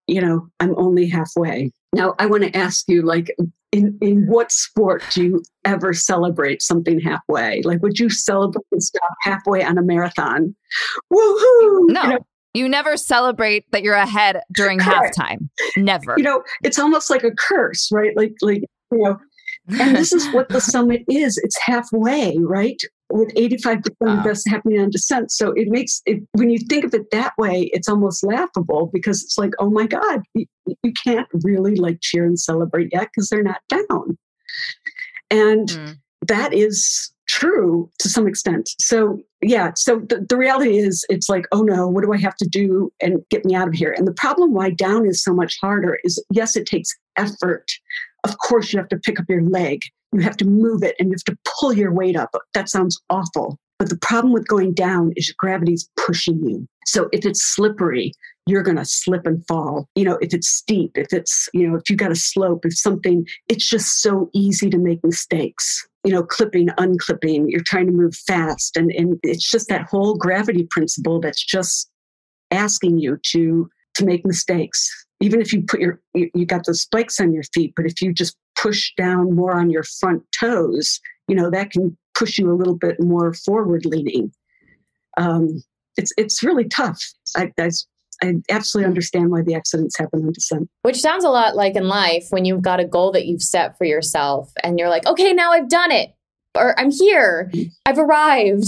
I'm only halfway. Now, I want to ask you, like, in what sport do you ever celebrate something halfway? Like, would you celebrate and stop halfway on a marathon? Woohoo! No. You never celebrate that you're ahead during halftime. Never. It's almost like a curse, right? And this is what the summit is. It's halfway, right? With 85% of this happening on descent. So it makes it, when you think of it that way, it's almost laughable because it's like, oh my God, you can't really like cheer and celebrate yet because they're not down. And that is true to some extent. So yeah, so the reality is it's like, oh no, what do I have to do and get me out of here? And the problem why down is so much harder is, yes, it takes effort. Of course, you have to pick up your leg. You have to move it and you have to pull your weight up. That sounds awful. But the problem with going down is your gravity's pushing you. So if it's slippery, you're going to slip and fall. If it's steep, if it's, if you got a slope, if something, it's just so easy to make mistakes. Clipping, unclipping, you're trying to move fast. And it's just that whole gravity principle that's just asking you to make mistakes. Even if you put you got the spikes on your feet, but if you just push down more on your front toes, that can push you a little bit more forward leaning. It's really tough. I absolutely understand why the accidents happen on descent. Which sounds a lot like in life when you've got a goal that you've set for yourself and you're like, okay, now I've done it. Or I'm here, I've arrived.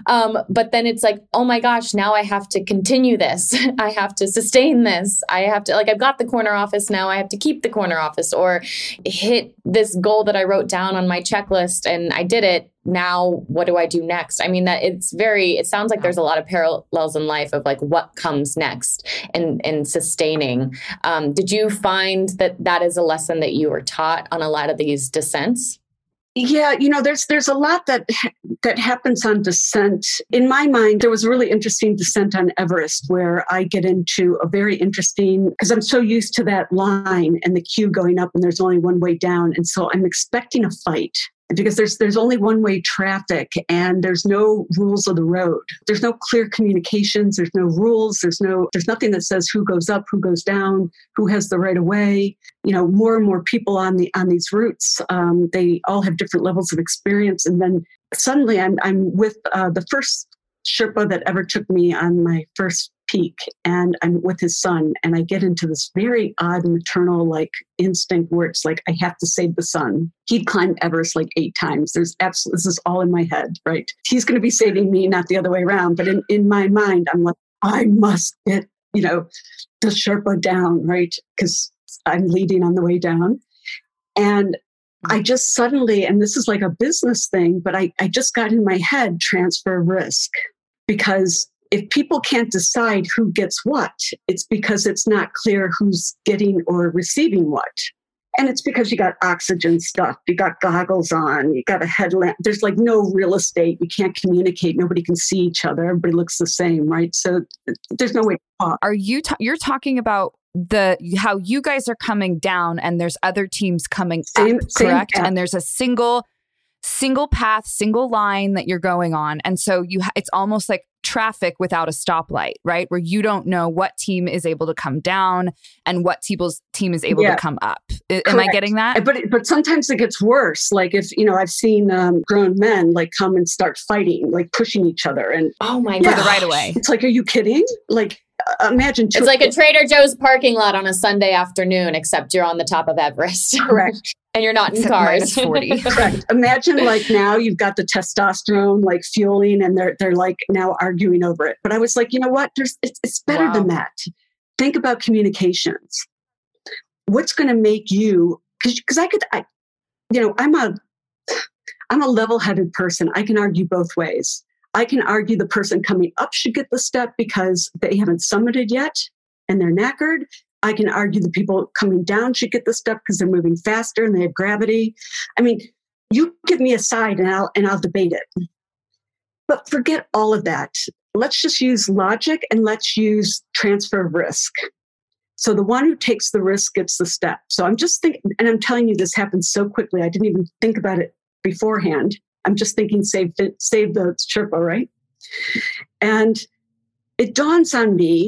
But then it's like, oh my gosh, now I have to continue this. I have to sustain this. I have to, I've got the corner office now. I have to keep the corner office or hit this goal that I wrote down on my checklist and I did it. Now, what do I do next? I mean, it sounds like there's a lot of parallels in life of like what comes next and sustaining. Did you find that is a lesson that you were taught on a lot of these descents? Yeah, there's a lot that happens on descent. In my mind, there was a really interesting descent on Everest where I get into a very interesting, because I'm so used to that line and the queue going up and there's only one way down. And so I'm expecting a fight because there's only one-way traffic and there's no rules of the road. There's no clear communications. There's no rules. There's nothing that says who goes up, who goes down, who has the right of way. More and more people on these routes. They all have different levels of experience. And then suddenly I'm with the first Sherpa that ever took me on my first peak, and I'm with his son, and I get into this very odd maternal instinct where it's like I have to save the son. He'd climbed Everest 8 times. This is all in my head, right? He's going to be saving me, not the other way around. But in my mind, I'm like, I must get the Sherpa down, right? Because I'm leading on the way down, and I just suddenly, and this is like a business thing, but I just got in my head transfer of risk. Because if people can't decide who gets what, it's because it's not clear who's getting or receiving what. And it's because you got oxygen stuff, you got goggles on, you got a headlamp. There's no real estate. You can't communicate. Nobody can see each other. Everybody looks the same, right? So there's no way to talk. Are you're talking about how you guys are coming down and there's other teams coming up, correct? And there's a single path, single line that you're going on. And so it's almost like traffic without a stoplight, right? Where you don't know what team is able to come down and what team is able to come up. Am I getting that? But sometimes it gets worse. If, I've seen grown men come and start fighting, pushing each other. And oh my God. God. For the right away. It's like, are you kidding? Imagine. It's like a Trader Joe's parking lot on a Sunday afternoon, except you're on the top of Everest. Correct. And you're not in cars. -40. Correct. Imagine now you've got the testosterone fueling and they're now arguing over it. But I was like, you know what? It's better than that. Think about communications. What's going to make you, because I'm a level-headed person. I can argue both ways. I can argue the person coming up should get the step because they haven't summited yet and they're knackered. I can argue the people coming down should get the step because they're moving faster and they have gravity. I mean, you give me a side and I'll debate it. But forget all of that. Let's just use logic and let's use transfer of risk. So the one who takes the risk gets the step. So I'm just thinking, and I'm telling you, this happens so quickly. I didn't even think about it beforehand. I'm just thinking, save the Sherpa, right? And it dawns on me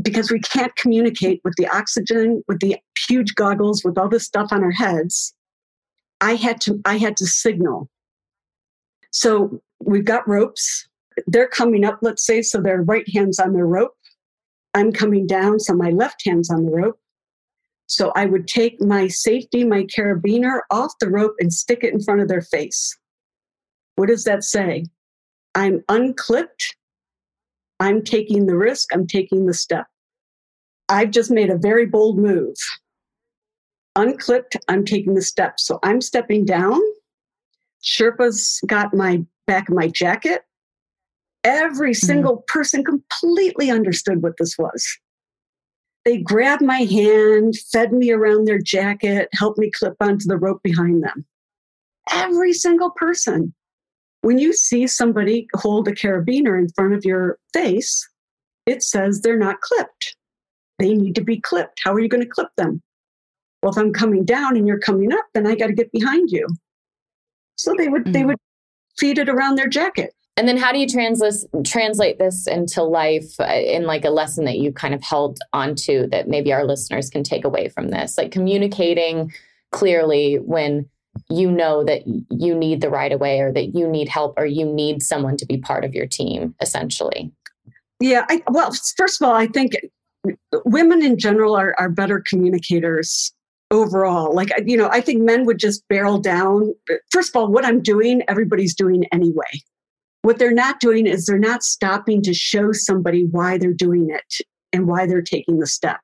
because we can't communicate with the oxygen, with the huge goggles, with all this stuff on our heads, I had to signal. So we've got ropes. They're coming up, let's say, so their right hand's on their rope. I'm coming down, so my left hand's on the rope. So I would take my safety, my carabiner off the rope and stick it in front of their face. What does that say? I'm unclipped. I'm taking the risk. I'm taking the step. I've just made a very bold move. Unclipped, I'm taking the step. So I'm stepping down. Sherpa's got my back of my jacket. Every single person completely understood what this was. They grabbed my hand, fed me around their jacket, helped me clip onto the rope behind them. Every single person. When you see somebody hold a carabiner in front of your face, it says they're not clipped. They need to be clipped. How are you going to clip them? Well, if I'm coming down and you're coming up, then I got to get behind you. So they would feed it around their jacket. And then how do you translate this into life in like a lesson that you kind of held onto that maybe our listeners can take away from this? Like communicating clearly when you know that you need the right away or that you need help or you need someone to be part of your team, essentially. Yeah. Well, first of all, I think women in general are better communicators overall. Like, I think men would just barrel down. First of all, what I'm doing, everybody's doing anyway. What they're not doing is they're not stopping to show somebody why they're doing it and why they're taking the step.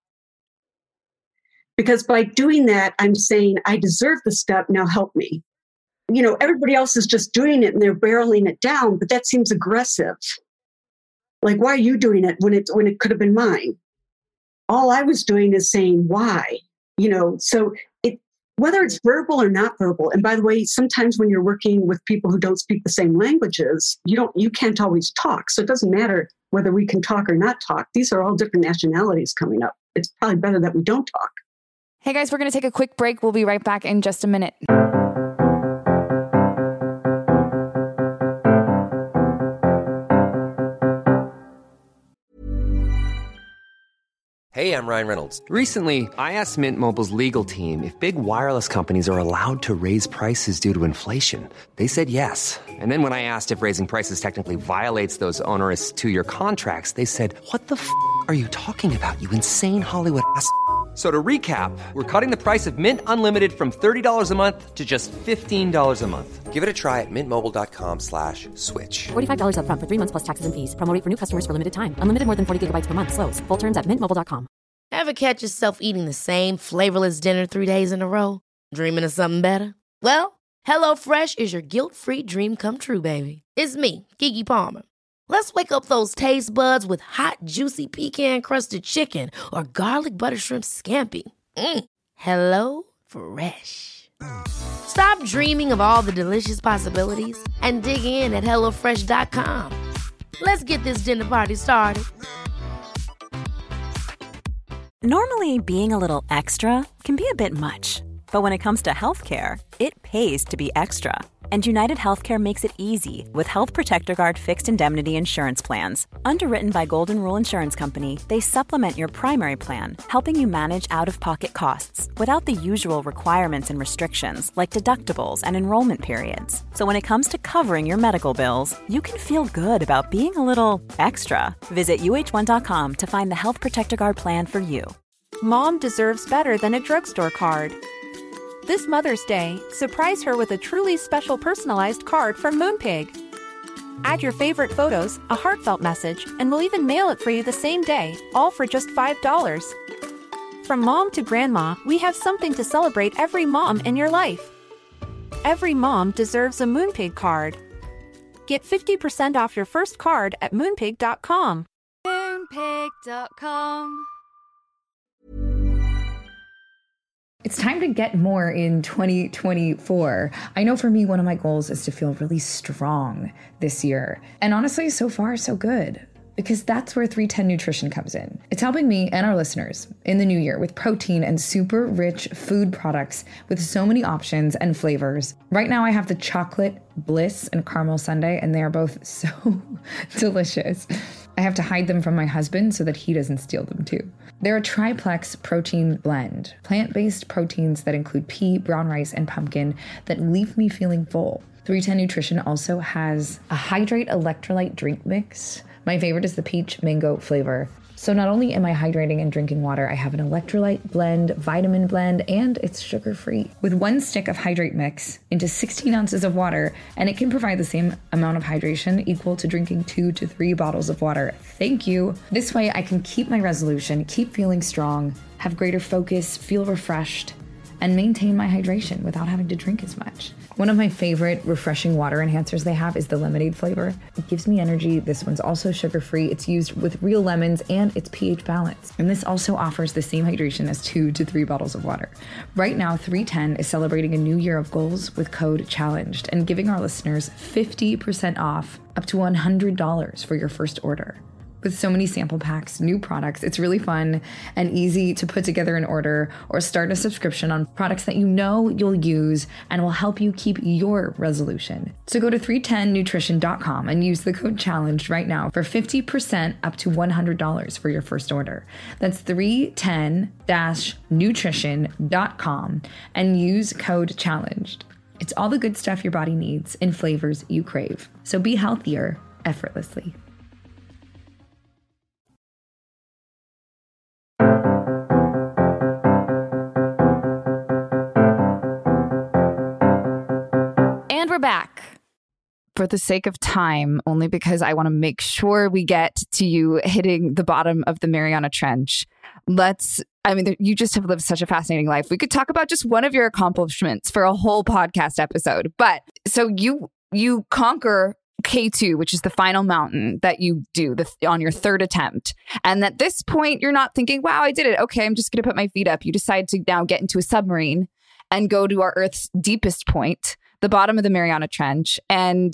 Because by doing that, I'm saying, I deserve the step, now help me. Everybody else is just doing it and they're barreling it down, but that seems aggressive. Like, why are you doing it when it could have been mine? All I was doing is saying why, so whether it's verbal or not verbal. And by the way, sometimes when you're working with people who don't speak the same languages, you can't always talk. So it doesn't matter whether we can talk or not talk. These are all different nationalities coming up. It's probably better that we don't talk. Hey guys, we're going to take a quick break. We'll be right back in just a minute. Hey, I'm Ryan Reynolds. Recently, I asked Mint Mobile's legal team if big wireless companies are allowed to raise prices due to inflation. They said yes. And then when I asked if raising prices technically violates those onerous 2-year contracts, they said, "What the f*** are you talking about, you insane Hollywood ass f- So to recap, we're cutting the price of Mint Unlimited from $30 a month to just $15 a month. Give it a try at mintmobile.com/switch. $45 up front for 3 months plus taxes and fees. Promo rate for new customers for limited time. Unlimited more than 40 gigabytes per month. Slows full terms at mintmobile.com. Ever catch yourself eating the same flavorless dinner 3 days in a row? Dreaming of something better? Well, HelloFresh is your guilt-free dream come true, baby. It's me, Keke Palmer. Let's wake up those taste buds with hot, juicy pecan-crusted chicken or garlic butter shrimp scampi. Hello Fresh. Stop dreaming of all the delicious possibilities and dig in at HelloFresh.com. Let's get this dinner party started. Normally, being a little extra can be a bit much. But when it comes to healthcare, it pays to be extra. And United Healthcare makes it easy with Health Protector Guard fixed indemnity insurance plans. Underwritten by Golden Rule Insurance Company, they supplement your primary plan, helping you manage out-of-pocket costs without the usual requirements and restrictions like deductibles and enrollment periods. So when it comes to covering your medical bills, you can feel good about being a little extra. Visit UH1.com to find the Health Protector Guard plan for you. Mom deserves better than a drugstore card. This Mother's Day, surprise her with a truly special personalized card from Moonpig. Add your favorite photos, a heartfelt message, and we'll even mail it for you the same day, all for just $5. From mom to grandma, we have something to celebrate every mom in your life. Every mom deserves a Moonpig card. Get 50% off your first card at Moonpig.com. Moonpig.com. It's time to get more in 2024. I know for me, one of my goals is to feel really strong this year. And honestly, so far, so good. Because that's where 310 Nutrition comes in. It's helping me and our listeners in the new year with protein and super rich food products with so many options and flavors. Right now, I have the chocolate bliss and caramel sundae, and they are both so delicious. I have to hide them from my husband so that he doesn't steal them too. They're a triplex protein blend, plant-based proteins that include pea, brown rice, and pumpkin that leave me feeling full. 310 Nutrition also has a Hydrate electrolyte drink mix. My favorite is the peach mango flavor. So not only am I hydrating and drinking water, I have an electrolyte blend, vitamin blend, and it's sugar-free. With 1 stick of Hydrate mix into 16 ounces of water, and it can provide the same amount of hydration equal to drinking 2 to 3 bottles of water. Thank you. This way I can keep my resolution, keep feeling strong, have greater focus, feel refreshed, and maintain my hydration without having to drink as much. One of my favorite refreshing water enhancers they have is the lemonade flavor. It gives me energy. This one's also sugar-free. It's used with real lemons and it's pH balanced. And this also offers the same hydration as 2 to 3 bottles of water. Right now, 310 is celebrating a new year of goals with code CHALLENGED and giving our listeners 50% off up to $100 for your first order. With so many sample packs, new products, it's really fun and easy to put together an order or start a subscription on products that you know you'll use and will help you keep your resolution. So go to 310nutrition.com and use the code CHALLENGED right now for 50% up to $100 for your first order. That's 310-nutrition.com and use code CHALLENGED. It's all the good stuff your body needs in flavors you crave. So be healthier effortlessly. We're back. For the sake of time, only because I want to make sure we get to you hitting the bottom of the Mariana Trench. You just have lived such a fascinating life. We could talk about just one of your accomplishments for a whole podcast episode. But so you conquer K2, which is the final mountain that you do on your third attempt. And at this point, you're not thinking, wow, I did it. Okay, I'm just going to put my feet up. You decide to now get into a submarine and go to our Earth's deepest point, the bottom of the Mariana Trench. And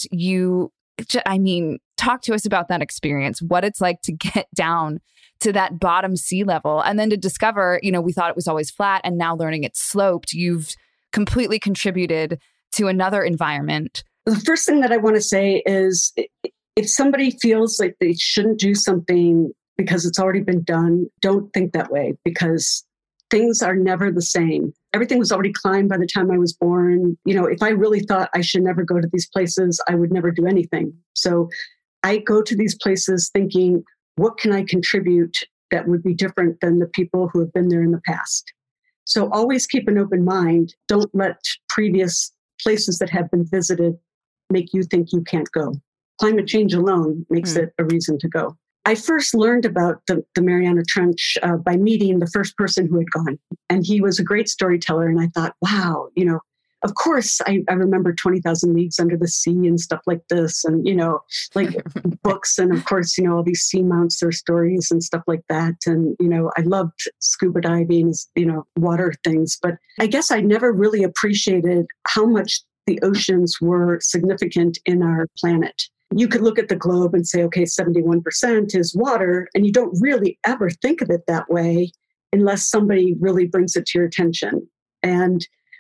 talk to us about that experience, what it's like to get down to that bottom sea level and then to discover, we thought it was always flat and now learning it's sloped. You've completely contributed to another environment. The first thing that I want to say is if somebody feels like they shouldn't do something because it's already been done, don't think that way, because things are never the same. Everything was already climbed by the time I was born. If I really thought I should never go to these places, I would never do anything. So I go to these places thinking, what can I contribute that would be different than the people who have been there in the past? So always keep an open mind. Don't let previous places that have been visited make you think you can't go. Climate change alone makes it a reason to go. I first learned about the Mariana Trench by meeting the first person who had gone. And he was a great storyteller. And I thought, wow, of course, I remember 20,000 Leagues Under the Sea and stuff like this. And, like books. And of course, all these seamounts, their stories and stuff like that. And, I loved scuba diving, water things. But I guess I never really appreciated how much the oceans were significant in our planet. You could look at the globe and say, okay, 71% is water, and you don't really ever think of it that way unless somebody really brings it to your attention. And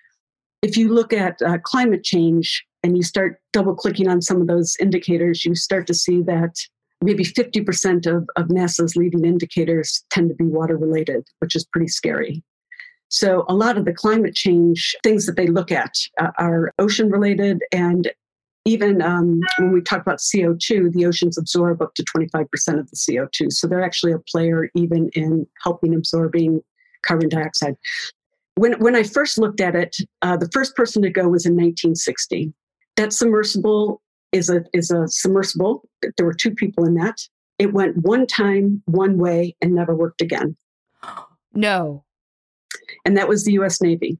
if you look at climate change and you start double clicking on some of those indicators, you start to see that maybe 50% of NASA's leading indicators tend to be water related, which is pretty scary. So a lot of the climate change things that they look at are ocean related. And even when we talk about CO2, the oceans absorb up to 25% of the CO2. So they're actually a player even in helping absorbing carbon dioxide. When I first looked at it, the first person to go was in 1960. That submersible is a submersible. There were 2 people in that. It went one time, one way, and never worked again. No. And that was the U.S. Navy.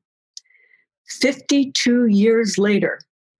52 years later,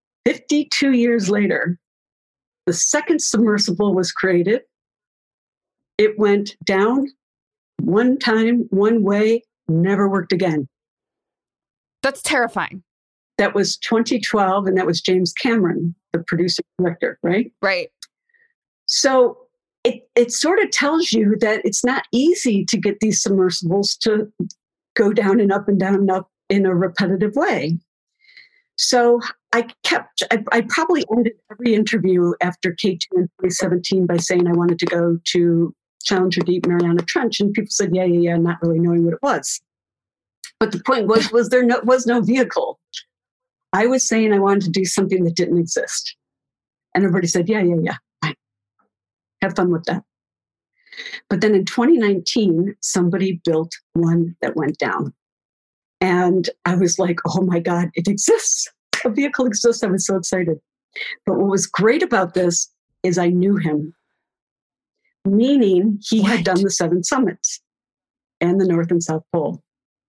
the second submersible was created. It went down one time, one way, never worked again. That's terrifying. That was 2012, and that was James Cameron, the producer director, right? Right. So it sort of tells you that it's not easy to get these submersibles to go down and up and down and up in a repetitive way. So I probably ended every interview after K2 in 2017 by saying I wanted to go to Challenger Deep, Mariana Trench. And people said, yeah, not really knowing what it was. But the point was there was no vehicle. I was saying I wanted to do something that didn't exist. And everybody said, yeah, fine. Have fun with that. But then in 2019, somebody built one that went down. And I was like, oh my God, it exists. A vehicle exists. I was so excited. But what was great about this is I knew him, meaning he had done the 7 summits and the North and South Pole.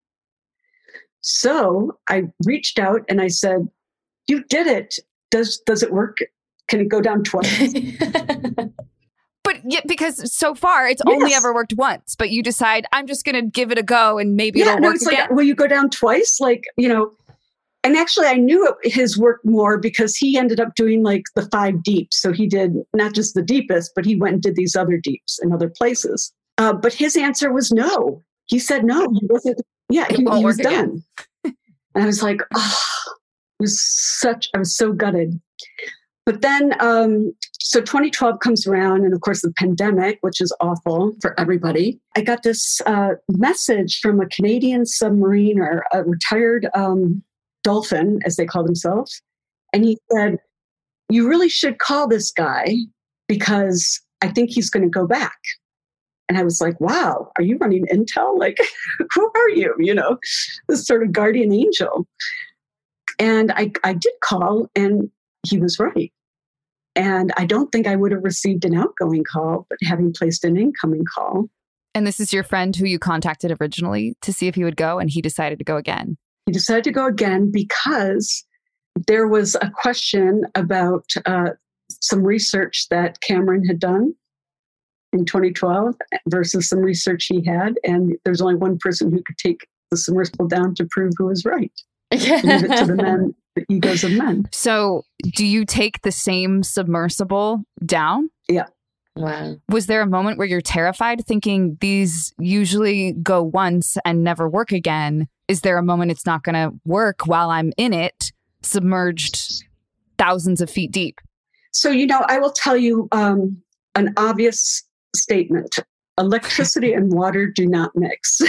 So I reached out and I said, you did it. Does it work? Can it go down twice? But yeah, because so far it's only ever worked once, but you decide I'm just going to give it a go and maybe it'll work again. Like, will you go down twice? Like, and actually I knew his work more because he ended up doing like the 5 deeps. So he did not just the deepest, but he went and did these other deeps in other places. But his answer was no. He said no, he wasn't. Yeah, he was done. And I was like, I was so gutted. But then, so 2012 comes around, and of course the pandemic, which is awful for everybody. I got this message from a Canadian submariner, a retired dolphin, as they call themselves. And he said, you really should call this guy because I think he's going to go back. And I was like, wow, are you running intel? Like, who are you? This sort of guardian angel. And I did call, and he was right. And I don't think I would have received an outgoing call, but having placed an incoming call. And this is your friend who you contacted originally to see if he would go, and he decided to go again. He decided to go again because there was a question about some research that Cameron had done in 2012 versus some research he had. And there's only one person who could take the submersible down to prove who was right. Leave it to the men, the egos of men. So do you take the same submersible down? Yeah. Wow. Was there a moment where you're terrified thinking these usually go once and never work again? Is there a moment it's not going to work while I'm in it, submerged thousands of feet deep? So, I will tell you an obvious statement. Electricity and water do not mix.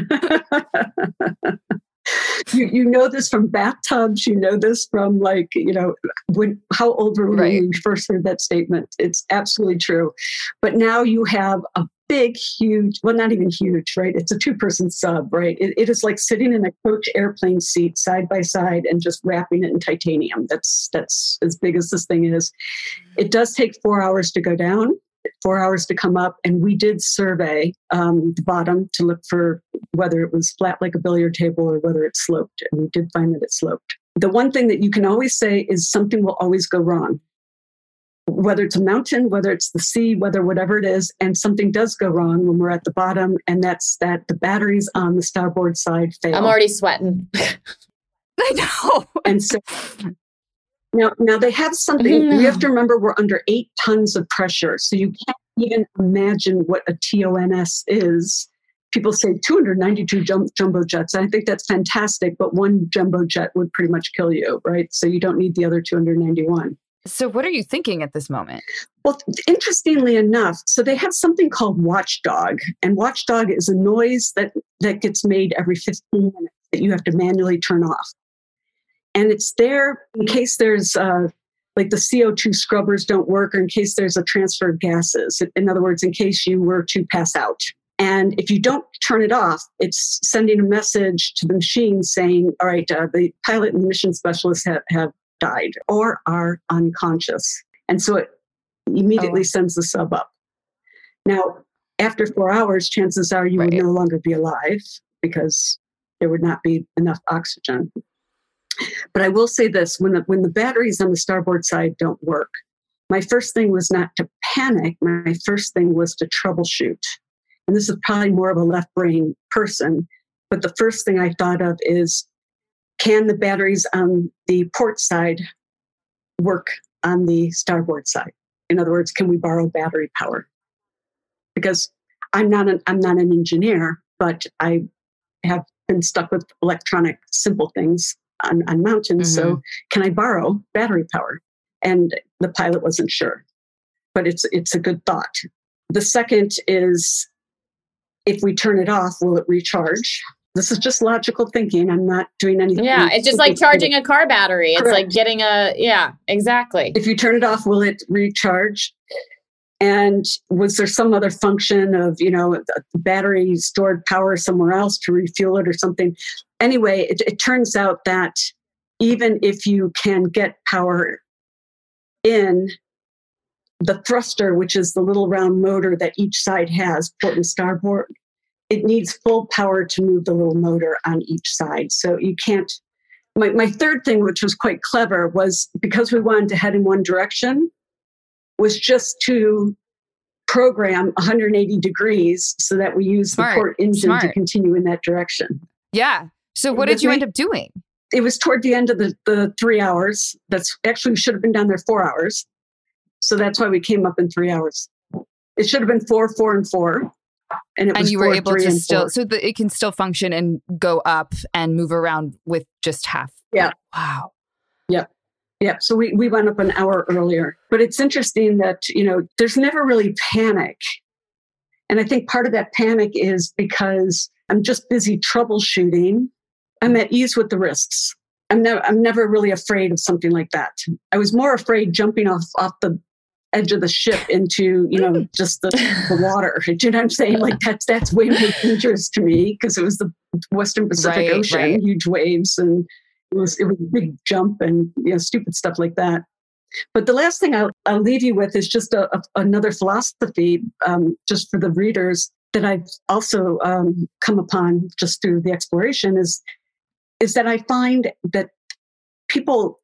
You know this from bathtubs. You know this from how old were we when you first heard that statement? It's absolutely true. But now you have a big, huge, well, not even huge, right? It's a 2-person sub, right? It is like sitting in a coach airplane seat side by side and just wrapping it in titanium. That's as big as this thing is. It does take 4 hours to go down, 4 hours to come up. And we did survey the bottom to look for whether it was flat like a billiard table or whether it sloped. And we did find that it sloped. The one thing that you can always say is something will always go wrong. Whether it's a mountain, whether it's the sea, whatever it is, and something does go wrong when we're at the bottom, and that's that the batteries on the starboard side fail. I'm already sweating. I know. And so now they have something. You have to remember we're under 8 tons of pressure, so you can't even imagine what a TONS is. People say 292 jumbo jets. I think that's fantastic, but one jumbo jet would pretty much kill you, right? So you don't need the other 291. So what are you thinking at this moment? Well, interestingly enough, so they have something called watchdog. And watchdog is a noise that gets made every 15 minutes that you have to manually turn off. And it's there in case there's like the CO2 scrubbers don't work, or in case there's a transfer of gases. In other words, in case you were to pass out. And if you don't turn it off, it's sending a message to the machine saying, all right, the pilot and the mission specialist have died or are unconscious. And so it immediately sends the sub up. Now, after 4 hours, chances are you would no longer be alive because there would not be enough oxygen. But I will say this, when the batteries on the starboard side don't work, my first thing was not to panic. My first thing was to troubleshoot. And this is probably more of a left brain person. But the first thing I thought of is, can the batteries on the port side work on the starboard side? In other words, can we borrow battery power? Because I'm not an engineer, but I have been stuck with electronic simple things on mountains. So can I borrow battery power? And the pilot wasn't sure, but it's a good thought. The second is, if we turn it off, will it recharge? This is just logical thinking. I'm not doing anything. Yeah, it's just like charging a car battery. It's like getting exactly. If you turn it off, will it recharge? And was there some other function of, the battery stored power somewhere else to refuel it or something? Anyway, it turns out that even if you can get power in, the thruster, which is the little round motor that each side has, port and starboard, it needs full power to move the little motor on each side. So you can't. My third thing, which was quite clever, was because we wanted to head in one direction, was just to program 180 degrees so that we use the port engine to continue in that direction. Yeah. So what did you end up doing? It was toward the end of the 3 hours. That's actually, we should have been down there 4 hours. So that's why we came up in 3 hours. It should have been 4, 4, and 4. And you were able to still, so that it can still function and go up and move around with just half. Yeah. Wow. Yep. Yeah. So we went up an hour earlier. But it's interesting that, there's never really panic. And I think part of that panic is because I'm just busy troubleshooting. I'm at ease with the risks. I'm never really afraid of something like that. I was more afraid jumping off the edge of the ship into, just the water. Do you know what I'm saying? Like that's way more dangerous to me because it was the Western Pacific Ocean, huge waves, and it was a big jump and stupid stuff like that. But the last thing I'll leave you with is just another philosophy, just for the readers, that I've also come upon just through the exploration is that I find that people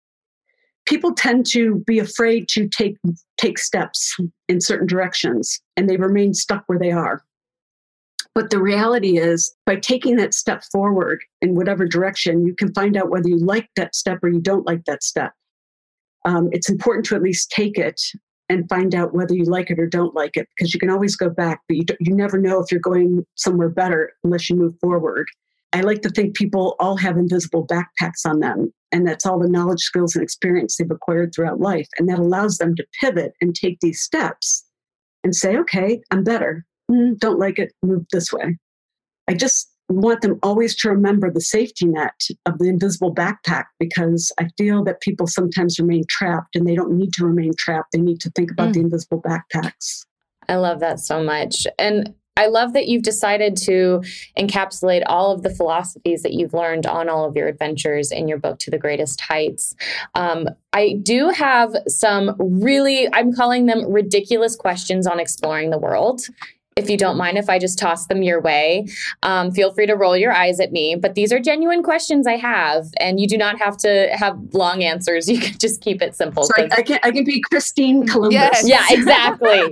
tend to be afraid to take steps in certain directions, and they remain stuck where they are. But the reality is, by taking that step forward in whatever direction, you can find out whether you like that step or you don't like that step. It's important to at least take it and find out whether you like it or don't like it, because you can always go back, but you never know if you're going somewhere better unless you move forward. I like to think people all have invisible backpacks on them, and that's all the knowledge, skills, and experience they've acquired throughout life. And that allows them to pivot and take these steps and say, okay, I'm better. Don't like it, move this way. I just want them always to remember the safety net of the invisible backpack, because I feel that people sometimes remain trapped, and they don't need to remain trapped. They need to think about the invisible backpacks. I love that so much. And I love that you've decided to encapsulate all of the philosophies that you've learned on all of your adventures in your book, To the Greatest Heights. I do have some really, I'm calling them ridiculous questions on exploring the world. If you don't mind if I just toss them your way, feel free to roll your eyes at me. But these are genuine questions I have, and you do not have to have long answers. You can just keep it simple. Sorry, I can be Christine Columbus. Yes. Yeah, exactly.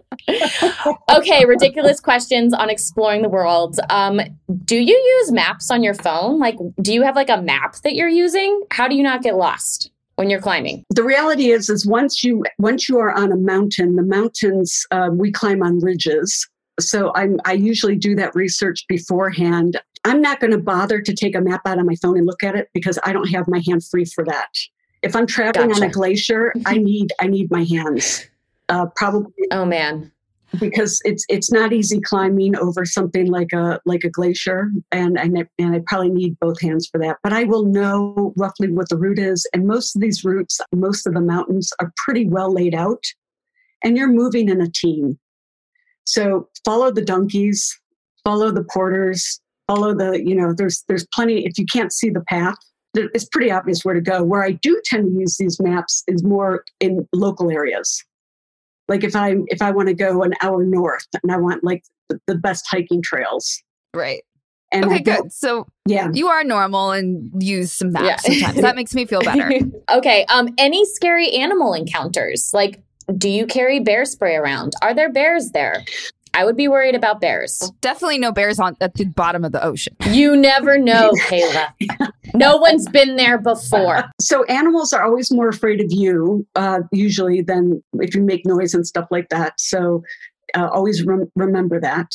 Okay, ridiculous questions on exploring the world. Do you use maps on your phone? Like, do you have like a map that you're using? How do you not get lost when you're climbing? The reality is once you are on a mountain, the mountains, we climb on ridges. So I usually do that research beforehand. I'm not going to bother to take a map out on my phone and look at it because I don't have my hand free for that. If I'm traveling on a glacier, I need my hands. Probably. Oh man. Because it's not easy climbing over something like a glacier, and I probably need both hands for that. But I will know roughly what the route is, and most of these routes, most of the mountains are pretty well laid out, and you're moving in a team. So follow the donkeys, follow the porters, follow there's plenty. If you can't see the path, it's pretty obvious where to go. Where I do tend to use these maps is more in local areas. Like if I want to go an hour north and I want like the best hiking trails. Right. And okay, good. So you are normal and use some maps sometimes. That makes me feel better. Okay. Any scary animal encounters? Like, do you carry bear spray around? Are there bears there? I would be worried about bears. Well, definitely no bears at the bottom of the ocean. You never know, Kayla. No one's been there before. So animals are always more afraid of you, usually, than if you make noise and stuff like that. So always remember that.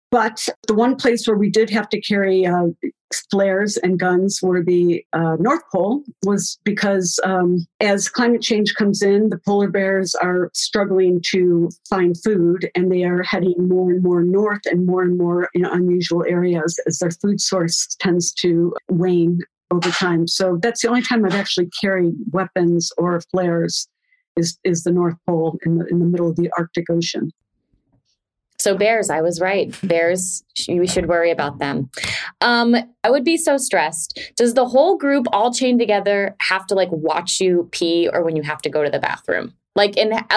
But the one place where we did have to carry flares and guns were the North Pole, was because as climate change comes in, the polar bears are struggling to find food, and they are heading more and more north and more in unusual areas as their food source tends to wane over time. So that's the only time I've actually carried weapons or flares is the North Pole in the middle of the Arctic Ocean. So bears, I was right. Bears, we should worry about them. I would be so stressed. Does the whole group all chain together have to like watch you pee, or when you have to go to the bathroom? Like,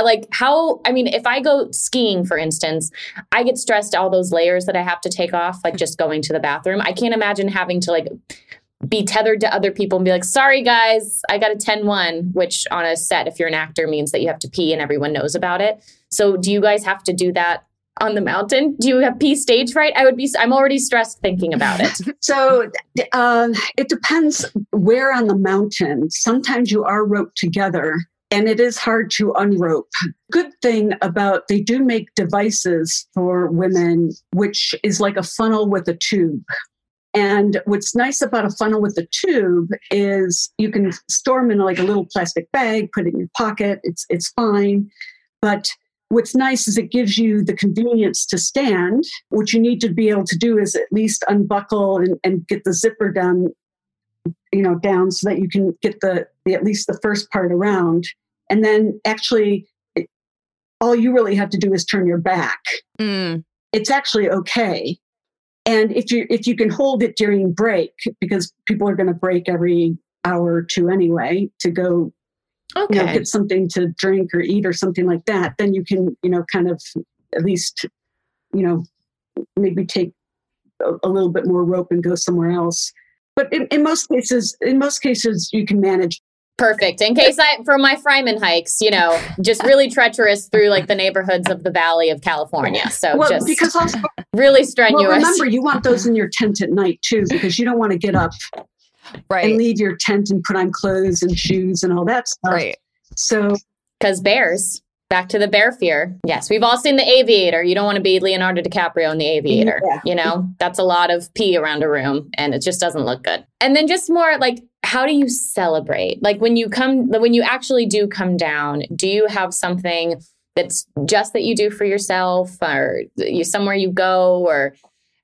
if I go skiing, for instance, I get stressed all those layers that I have to take off, like just going to the bathroom. I can't imagine having to like be tethered to other people and be like, sorry guys, I got a 10-1, which on a set, if you're an actor, means that you have to pee and everyone knows about it. So do you guys have to do that on the mountain? Do you have pee stage fright? I'm already stressed thinking about it. So it depends where on the mountain. Sometimes you are roped together and it is hard to unrope. Good thing about, they do make devices for women, which is like a funnel with a tube. And what's nice about a funnel with a tube is you can store them in like a little plastic bag, put it in your pocket. It's fine. But what's nice is it gives you the convenience to stand. What you need to be able to do is at least unbuckle and get the zipper down so that you can get the at least the first part around. And then actually, all you really have to do is turn your back. It's actually okay. And if you can hold it during break, because people are going to break every hour or two anyway to go get something to drink or eat or something like that, then you can, kind of at least, maybe take a little bit more rope and go somewhere else. But in most cases, you can manage. Perfect. In case for my Fryman hikes, just really treacherous through like the neighborhoods of the Valley of California. So because also really strenuous. Well, remember, you want those in your tent at night too, because you don't want to get up and leave your tent and put on clothes and shoes and all that stuff. Right. So, because bears, back to the bear fear. Yes, we've all seen The Aviator. You don't want to be Leonardo DiCaprio in The Aviator. Yeah. That's a lot of pee around a room and it just doesn't look good. And then just more like, how do you celebrate? Like when you actually do come down, do you have something that's just that you do for yourself, or somewhere you go, or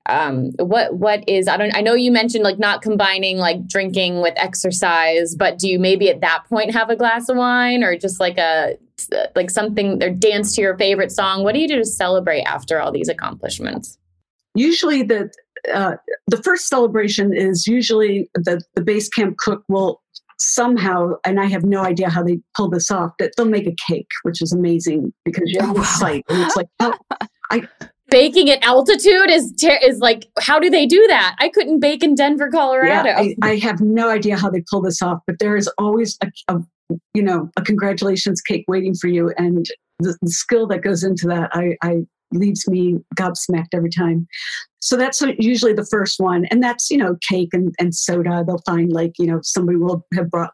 what is, I know you mentioned like not combining like drinking with exercise, but do you maybe at that point have a glass of wine, or just like something, or dance to your favorite song? What do you do to celebrate after all these accomplishments? Usually the first celebration is usually the base camp cook will somehow, and I have no idea how they pull this off, that they'll make a cake, which is amazing because you're on the site and it's like, baking at altitude is like, how do they do that? I couldn't bake in Denver, Colorado. Yeah, I have no idea how they pull this off, but there is always a congratulations cake waiting for you. And the skill that goes into that, I leaves me gobsmacked every time. So that's usually the first one. And that's, cake and soda. They'll find somebody will have brought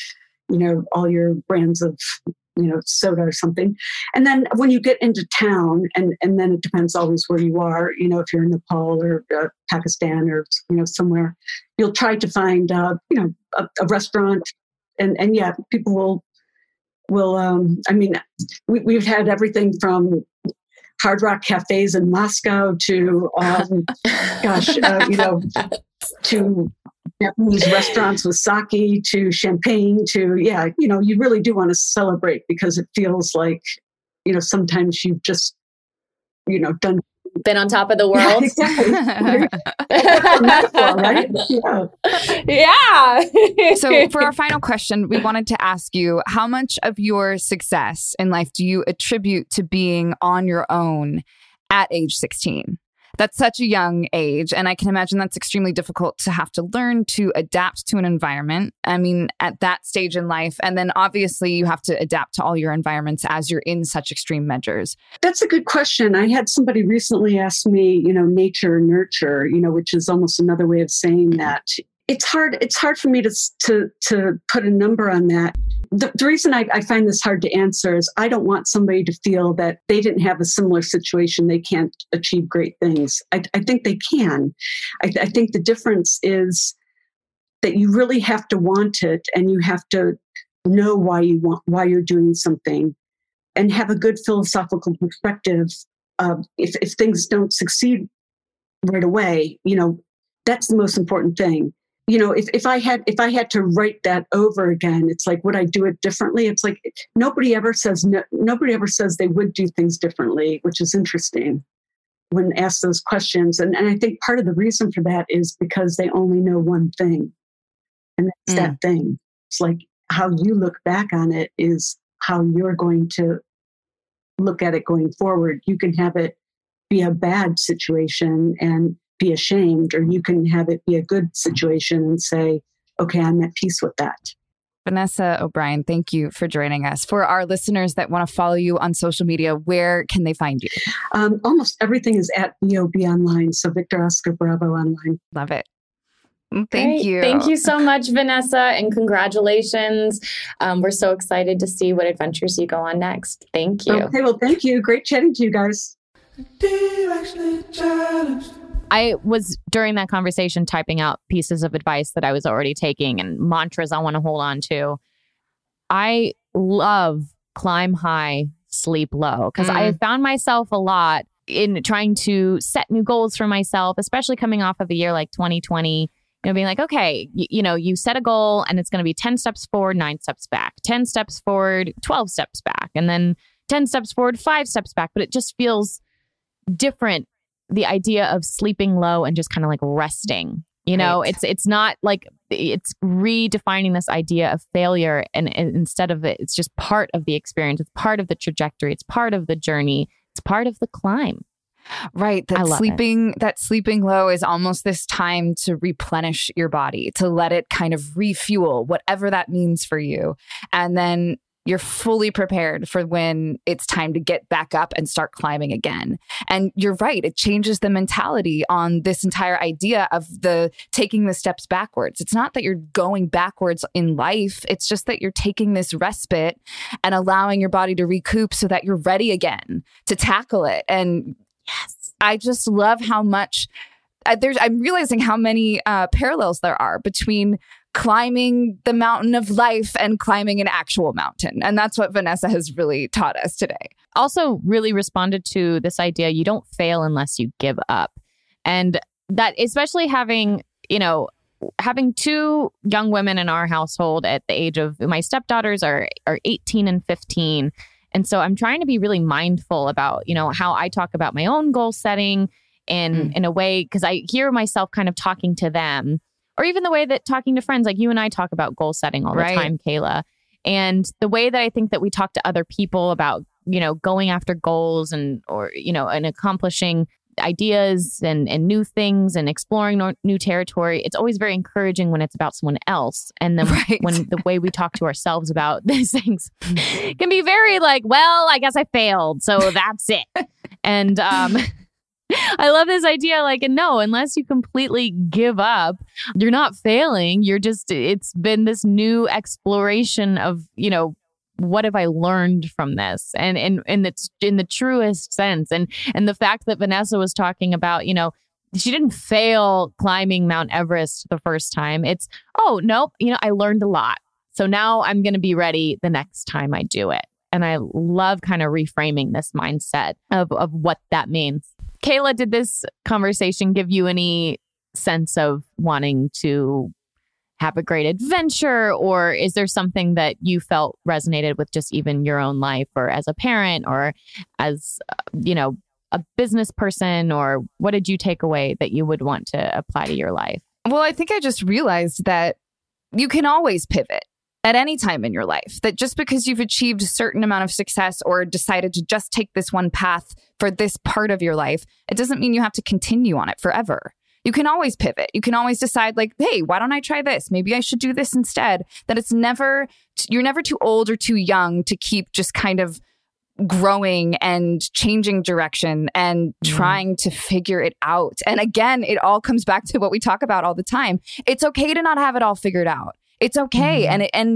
all your brands of, soda or something. And then when you get into town, and then it depends always where you are, if you're in Nepal or Pakistan or, somewhere, you'll try to find, a restaurant and yeah, people will, we've had everything from Hard Rock cafes in Moscow to, to Japanese restaurants with sake, to champagne, to, you really do want to celebrate because it feels like, sometimes you've just, done. Been on top of the world. Yeah, exactly. Right? Yeah. So for our final question, we wanted to ask you, how much of your success in life do you attribute to being on your own at age 16? That's such a young age, and I can imagine that's extremely difficult to have to learn to adapt to an environment. I mean, at that stage in life, and then obviously you have to adapt to all your environments as you're in such extreme measures. That's a good question. I had somebody recently ask me, nature or nurture, which is almost another way of saying that. It's hard for me to put a number on that. The reason I find this hard to answer is I don't want somebody to feel that they didn't have a similar situation, they can't achieve great things. I think they can. I think the difference is that you really have to want it, and you have to know why you're doing something, and have a good philosophical perspective. If things don't succeed right away, that's the most important thing. If I had to write that over again, it's like, would I do it differently? It's like nobody ever says they would do things differently, which is interesting when asked those questions. And I think part of the reason for that is because they only know one thing, and that's that thing. It's like how you look back on it is how you're going to look at it going forward. You can have it be a bad situation and be ashamed, or you can have it be a good situation and say, okay, I'm at peace with that. Vanessa O'Brien, thank you for joining us. For our listeners that want to follow you on social media, where can they find you? Almost everything is at VOB online. So Victor Oscar Bravo online. Love it. Thank you. Thank you so much, Vanessa, and congratulations. We're so excited to see what adventures you go on next. Thank you. Okay, well, thank you. Great chatting to you guys. I was, during that conversation, typing out pieces of advice that I was already taking and mantras I want to hold on to. I love climb high, sleep low, because I found myself a lot in trying to set new goals for myself, especially coming off of a year like 2020. Being like, okay, you set a goal and it's going to be 10 steps forward, 9 steps back, 10 steps forward, 12 steps back, and then 10 steps forward, 5 steps back. But it just feels different. The idea of sleeping low and just kind of like resting, it's not like it's redefining this idea of failure. And instead of it's just part of the experience. It's part of the trajectory. It's part of the journey. It's part of the climb. Right. That sleeping low is almost this time to replenish your body, to let it kind of refuel, whatever that means for you. And then you're fully prepared for when it's time to get back up and start climbing again. And you're right. It changes the mentality on this entire idea of taking the steps backwards. It's not that you're going backwards in life. It's just that you're taking this respite and allowing your body to recoup so that you're ready again to tackle it. And yes, I just love how much I'm realizing how many parallels there are between climbing the mountain of life and climbing an actual mountain. And that's what Vanessa has really taught us today. Also really responded to this idea, you don't fail unless you give up. And that, especially having 2 young women in our household at the age of, my stepdaughters are 18 and 15. And so I'm trying to be really mindful about, how I talk about my own goal setting in a way, because I hear myself kind of talking to them. Or even the way that talking to friends, like you and I talk about goal setting all the time, Kayla. And the way that I think that we talk to other people about, going after goals and accomplishing ideas and new things and exploring new territory. It's always very encouraging when it's about someone else. And then when the way we talk to ourselves about these things can be very like, well, I guess I failed, so that's it. And I love this idea, no, unless you completely give up, you're not failing. It's been this new exploration of, what have I learned from this? And it's in the truest sense. And the fact that Vanessa was talking about, she didn't fail climbing Mount Everest the first time. It's, oh, nope, I learned a lot. So now I'm going to be ready the next time I do it. And I love kind of reframing this mindset of what that means. Kayla, did this conversation give you any sense of wanting to have a great adventure? Or is there something that you felt resonated with just even your own life, or as a parent, or as, a business person? Or what did you take away that you would want to apply to your life? Well, I think I just realized that you can always pivot at any time in your life, that just because you've achieved a certain amount of success or decided to just take this one path for this part of your life, it doesn't mean you have to continue on it forever. You can always pivot. You can always decide hey, why don't I try this? Maybe I should do this instead. That you're never too old or too young to keep just kind of growing and changing direction and trying to figure it out. And again, it all comes back to what we talk about all the time. It's okay to not have it all figured out. It's okay. And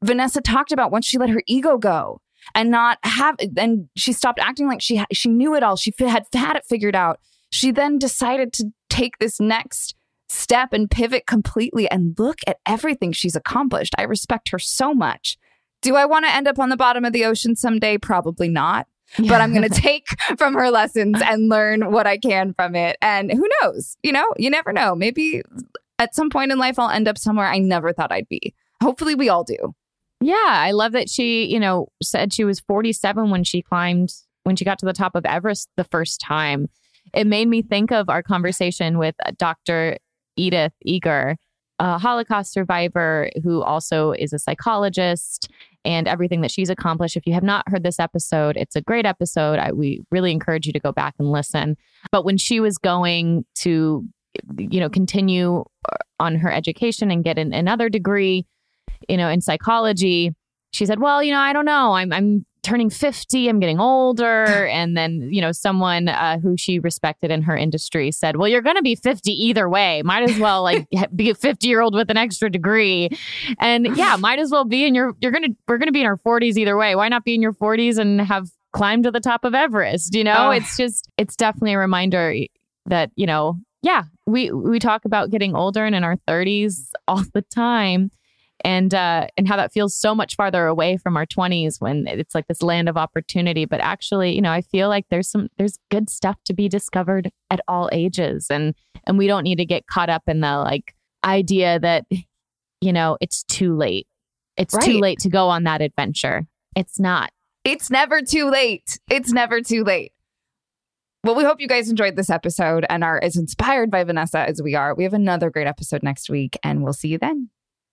Vanessa talked about once she let her ego go and she stopped acting like she knew it all. She had it figured out. She then decided to take this next step and pivot completely, and look at everything she's accomplished. I respect her so much. Do I want to end up on the bottom of the ocean someday? Probably not. Yeah. But I'm going to take from her lessons and learn what I can from it. And who knows? You never know. Maybe at some point in life, I'll end up somewhere I never thought I'd be. Hopefully we all do. Yeah. I love that she, said she was 47 when she got to the top of Everest the first time. It made me think of our conversation with Dr. Edith Eger, a Holocaust survivor who also is a psychologist, and everything that she's accomplished. If you have not heard this episode, it's a great episode. We really encourage you to go back and listen. But when she was going to, continue on her education and get another degree, in psychology, she said, well, I don't know. I'm turning 50. I'm getting older. And then, someone who she respected in her industry said, well, you're going to be 50 either way. Might as well be a 50-year-old with an extra degree. And yeah, might as well be we're going to be in our 40s either way. Why not be in your 40s and have climbed to the top of Everest? It's definitely a reminder that, we talk about getting older and in our 30s all the time. And how that feels so much farther away from our 20s when it's like this land of opportunity. But actually, I feel like there's good stuff to be discovered at all ages. And we don't need to get caught up in the idea that, it's too late. It's too late to go on that adventure. It's not. It's never too late. It's never too late. Well, we hope you guys enjoyed this episode and are as inspired by Vanessa as we are. We have another great episode next week, and we'll see you then.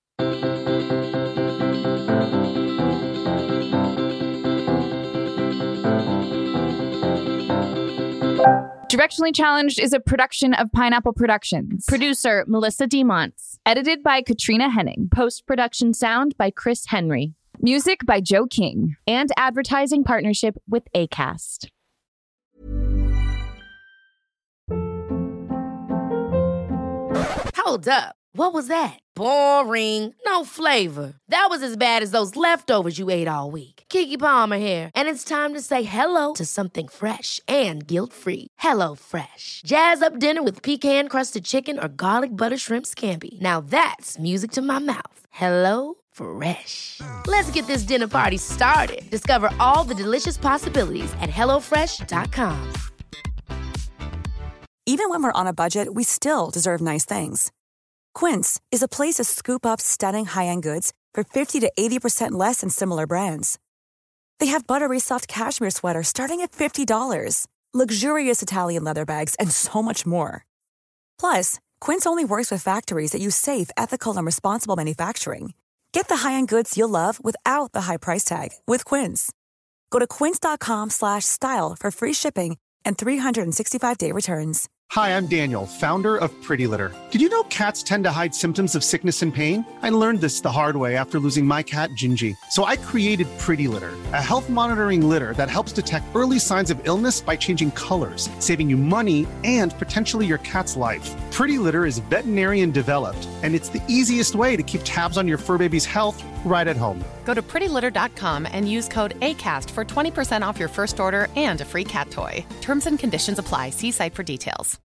Directionally Challenged is a production of Pineapple Productions. Producer Melissa DeMonts. Edited by Katrina Henning. Post-production sound by Chris Henry. Music by Joe King. And advertising partnership with Acast. Hold up. What was that? Boring. No flavor. That was as bad as those leftovers you ate all week. Keke Palmer here. And it's time to say hello to something fresh and guilt-free. HelloFresh. Jazz up dinner with pecan-crusted chicken or garlic butter shrimp scampi. Now that's music to my mouth. HelloFresh. Let's get this dinner party started. Discover all the delicious possibilities at HelloFresh.com. Even when we're on a budget, we still deserve nice things. Quince is a place to scoop up stunning high-end goods for 50 to 80% less than similar brands. They have buttery soft cashmere sweaters starting at $50, luxurious Italian leather bags, and so much more. Plus, Quince only works with factories that use safe, ethical, and responsible manufacturing. Get the high-end goods you'll love without the high price tag with Quince. Go to quince.com/style for free shipping and 365-day returns. Hi, I'm Daniel, founder of Pretty Litter. Did you know cats tend to hide symptoms of sickness and pain? I learned this the hard way after losing my cat, Gingy. So I created Pretty Litter, a health monitoring litter that helps detect early signs of illness by changing colors, saving you money and potentially your cat's life. Pretty Litter is veterinarian developed, and it's the easiest way to keep tabs on your fur baby's health right at home. Go to prettylitter.com and use code ACAST for 20% off your first order and a free cat toy. Terms and conditions apply. See site for details.